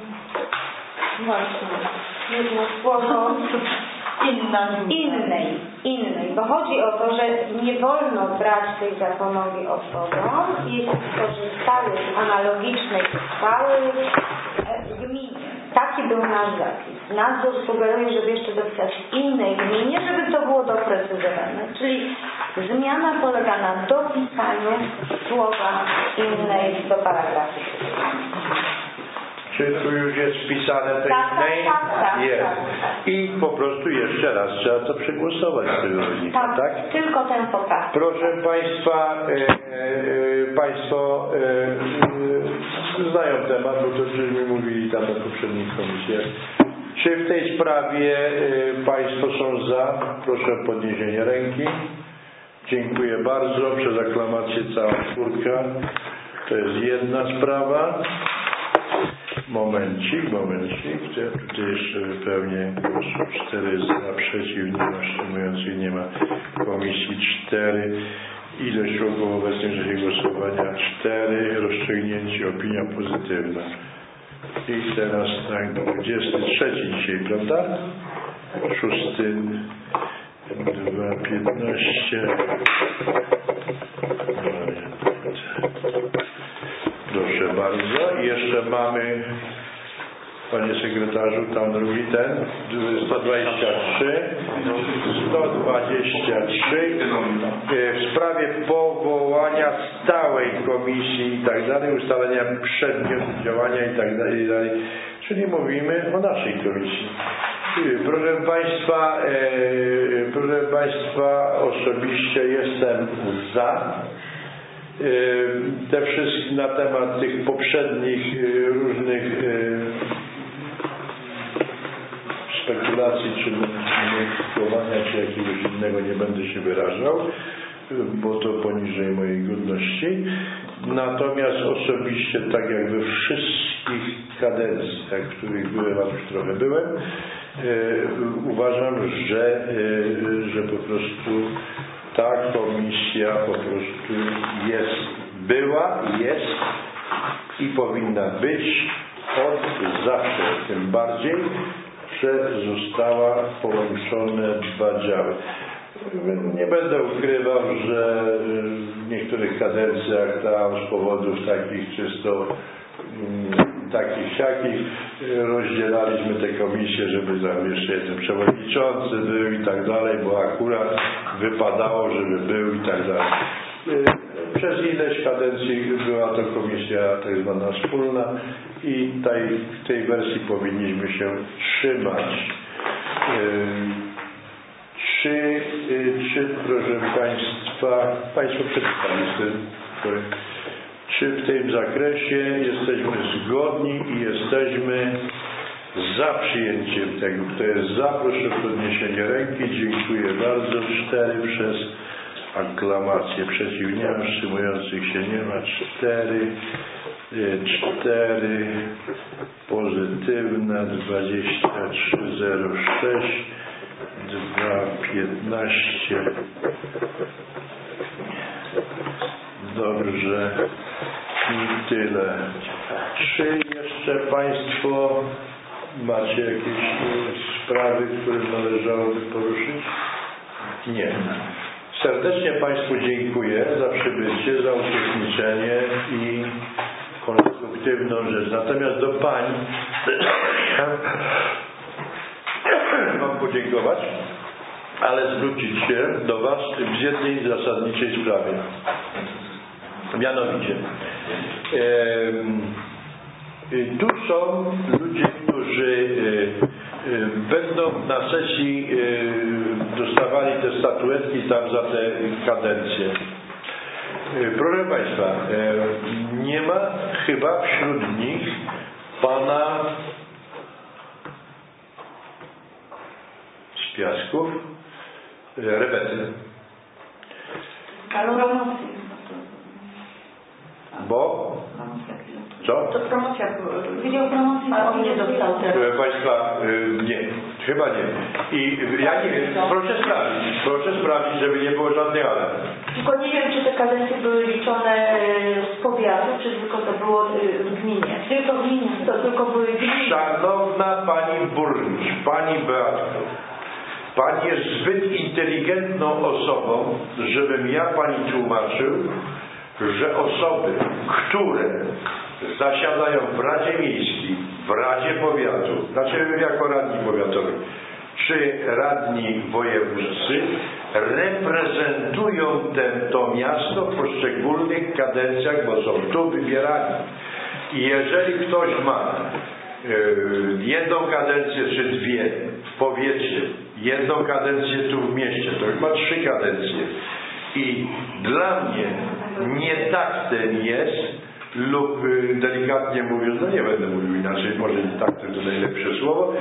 Właśnie, jedno słowo innej. innej, bo chodzi o to, że nie wolno brać tej zapomogi osobom, jeśli korzystały z analogicznej uchwały w gminie. Taki był nasz zapis. Nadzór sugeruje, żeby jeszcze dopisać w innej gminie, żeby to było doprecyzowane. Czyli zmiana polega na dopisaniu słowa innej do paragrafu. Czy tu już jest wpisane tej innej? Tak. Jest. I po prostu jeszcze raz trzeba to przegłosować z tego rolnika, tak? Tylko tę poprawkę. Proszę Państwa, Państwo znają temat, bo to żeśmy mówili tam na poprzednich komisjach. Czy w tej sprawie Państwo są za? Proszę o podniesienie ręki. Dziękuję bardzo. Przez aklamację cała czwórka. To jest jedna sprawa. Momencik. Ja tutaj jeszcze wypełnię głosów 4 za, przeciw, nie ma wstrzymujących, nie ma. Komisji 4. Ilość członków obecnych w czasie głosowania 4. Rozstrzygnięcie, opinia pozytywna. I teraz tak, 23 dzisiaj, prawda? 6. 2:15. Proszę bardzo. I jeszcze mamy, panie sekretarzu, tam drugi ten, 123 w sprawie powołania stałej komisji i tak dalej, ustalenia przedmiotu działania i tak dalej, czyli mówimy o naszej komisji. Proszę Państwa, osobiście jestem za. Te wszystkie na temat tych poprzednich różnych spekulacji, czy modyfikowania, czy jakiegoś innego nie będę się wyrażał, bo to poniżej mojej godności. Natomiast osobiście, tak jak we wszystkich kadencjach, w których byłem, a już trochę byłem, uważam, że po prostu ta komisja po prostu była, jest i powinna być od zawsze, tym bardziej, że została połączone 2 działy. Nie będę ukrywał, że w niektórych kadencjach tam z powodów takich czysto takich siakich rozdzielaliśmy te komisje, żeby tam jeszcze jeden przewodniczący był i tak dalej, bo akurat wypadało, żeby był i tak dalej. Przez ileś kadencji była to komisja tak zwana wspólna i w tej wersji powinniśmy się trzymać. Czy proszę Państwa, Państwo przeczytali czy w tym zakresie jesteśmy zgodni i jesteśmy za przyjęciem tego? Kto jest za, proszę o podniesienie ręki. Dziękuję bardzo. 4 przez aklamację. Przeciw nie ma, wstrzymujących się nie ma. 4 pozytywne, 2306, 2:15. Dobrze. I tyle. Czy jeszcze Państwo macie jakieś sprawy, które należałoby poruszyć? Nie. Serdecznie Państwu dziękuję za przybycie, za uczestniczenie i konstruktywną rzecz. Natomiast do pań mam podziękować, ale zwrócić się do Was w jednej zasadniczej sprawie. Mianowicie, tu są ludzie, którzy będą na sesji dostawali te statuetki tam za te kadencje. Proszę Państwa, nie ma chyba wśród nich pana z Piasków, Rebety. Bo? Co? To promocja. Wydział promocji, a on nie dostał teraz. Proszę Państwa, nie. Chyba nie. I ja nie wiem, proszę sprawdzić, żeby nie było żadnej ale. Tylko nie wiem, czy te kadencje były liczone z powiatu, czy tylko to było w gminie. Tylko w gminie, to tylko były gminy. Szanowna Pani Burmistrz, Pani Beatko, Pani jest zbyt inteligentną osobą, żebym ja pani tłumaczył, że osoby, które zasiadają w Radzie Miejskiej, w Radzie Powiatu, znaczy jako radni powiatowi, czy radni wojewódzcy, reprezentują to miasto w poszczególnych kadencjach, bo są tu wybierani. I jeżeli ktoś ma jedną kadencję czy dwie w powiecie, jedną kadencję tu w mieście, to już ma 3 kadencje. I dla mnie nietaktem jest, lub delikatnie mówiąc, no nie będę mówił inaczej, może i tak to najlepsze słowo,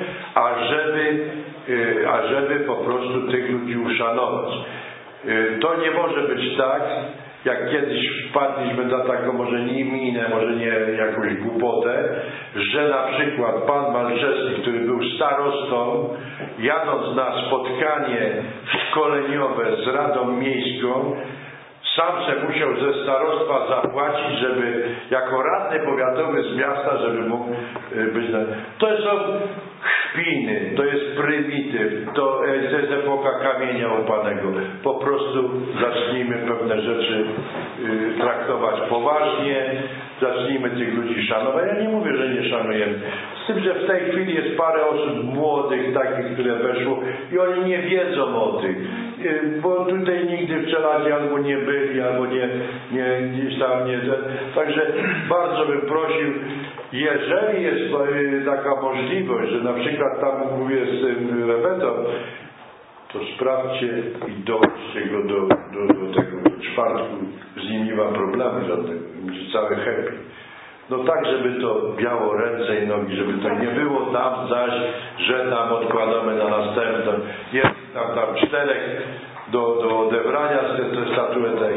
ażeby po prostu tych ludzi uszanować. To nie może być tak, jak kiedyś wpadliśmy na taką może nie minę, może nie jakąś głupotę, że na przykład pan Malczewski, który był starostą, jadąc na spotkanie szkoleniowe z Radą Miejską, sam se musiał ze starostwa zapłacić, żeby jako radny powiatowy z miasta, żeby mógł być. To są kpiny, to jest prymityw, to jest epoka kamienia łupanego. Po prostu zacznijmy pewne rzeczy traktować poważnie, zacznijmy tych ludzi szanować. Ja nie mówię, że nie szanujemy. Z tym, że w tej chwili jest parę osób młodych, takich, które weszło i oni nie wiedzą o tych. Bo tutaj nigdy w Czeladzie albo nie byli, albo gdzieś tam nie. Także bardzo bym prosił, jeżeli jest taka możliwość, że na przykład tam mówię z tym Rebetą, to sprawdźcie i dołóżcie go do tego czwartku, z nim nie ma problemu żadnego, będzie cały happy. No tak, żeby to biało ręce i nogi, żeby to nie było tam zaś, że tam odkładamy na następną. Jest tam 4 do odebrania z statuetek.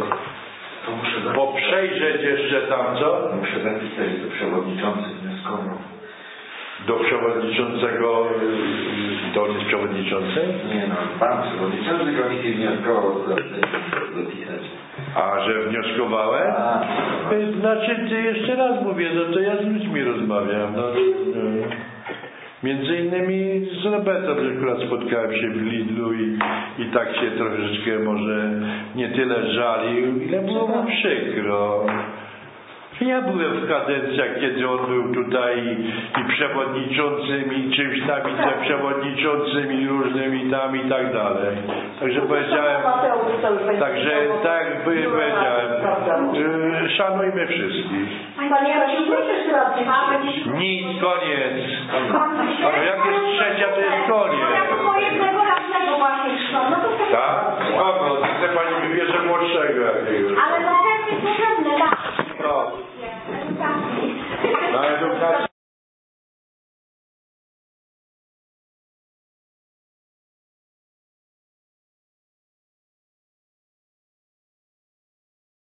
Bo przejrzeć jeszcze tam co? Muszę zapisać do przewodniczący wnioskowo. Do przewodniczącego, to on jest przewodniczący? Nie no, pan przewodniczący komisji wnioskowo zapisać. A, że wnioskowałem? Znaczy, jeszcze raz mówię, no to ja z ludźmi rozmawiam. No. Między innymi z Rebetą, że akurat spotkałem się w Lidlu i tak się troszeczkę może nie tyle żalił, ile było mu przykro. Ja byłem w kadencjach, kiedy on był tutaj i przewodniczącym i czymś tam i przewodniczącymi różnymi tam i tak dalej. Także powiedziałem, także tak powiedziałem, szanujmy wszystkich. Panie Nic, koniec. Ale jak jest trzecia, to jest koniec. Tak? Kogo? Chce pani wybierze młodszego jakiegoś. Ale na pewno służebne, tak. No.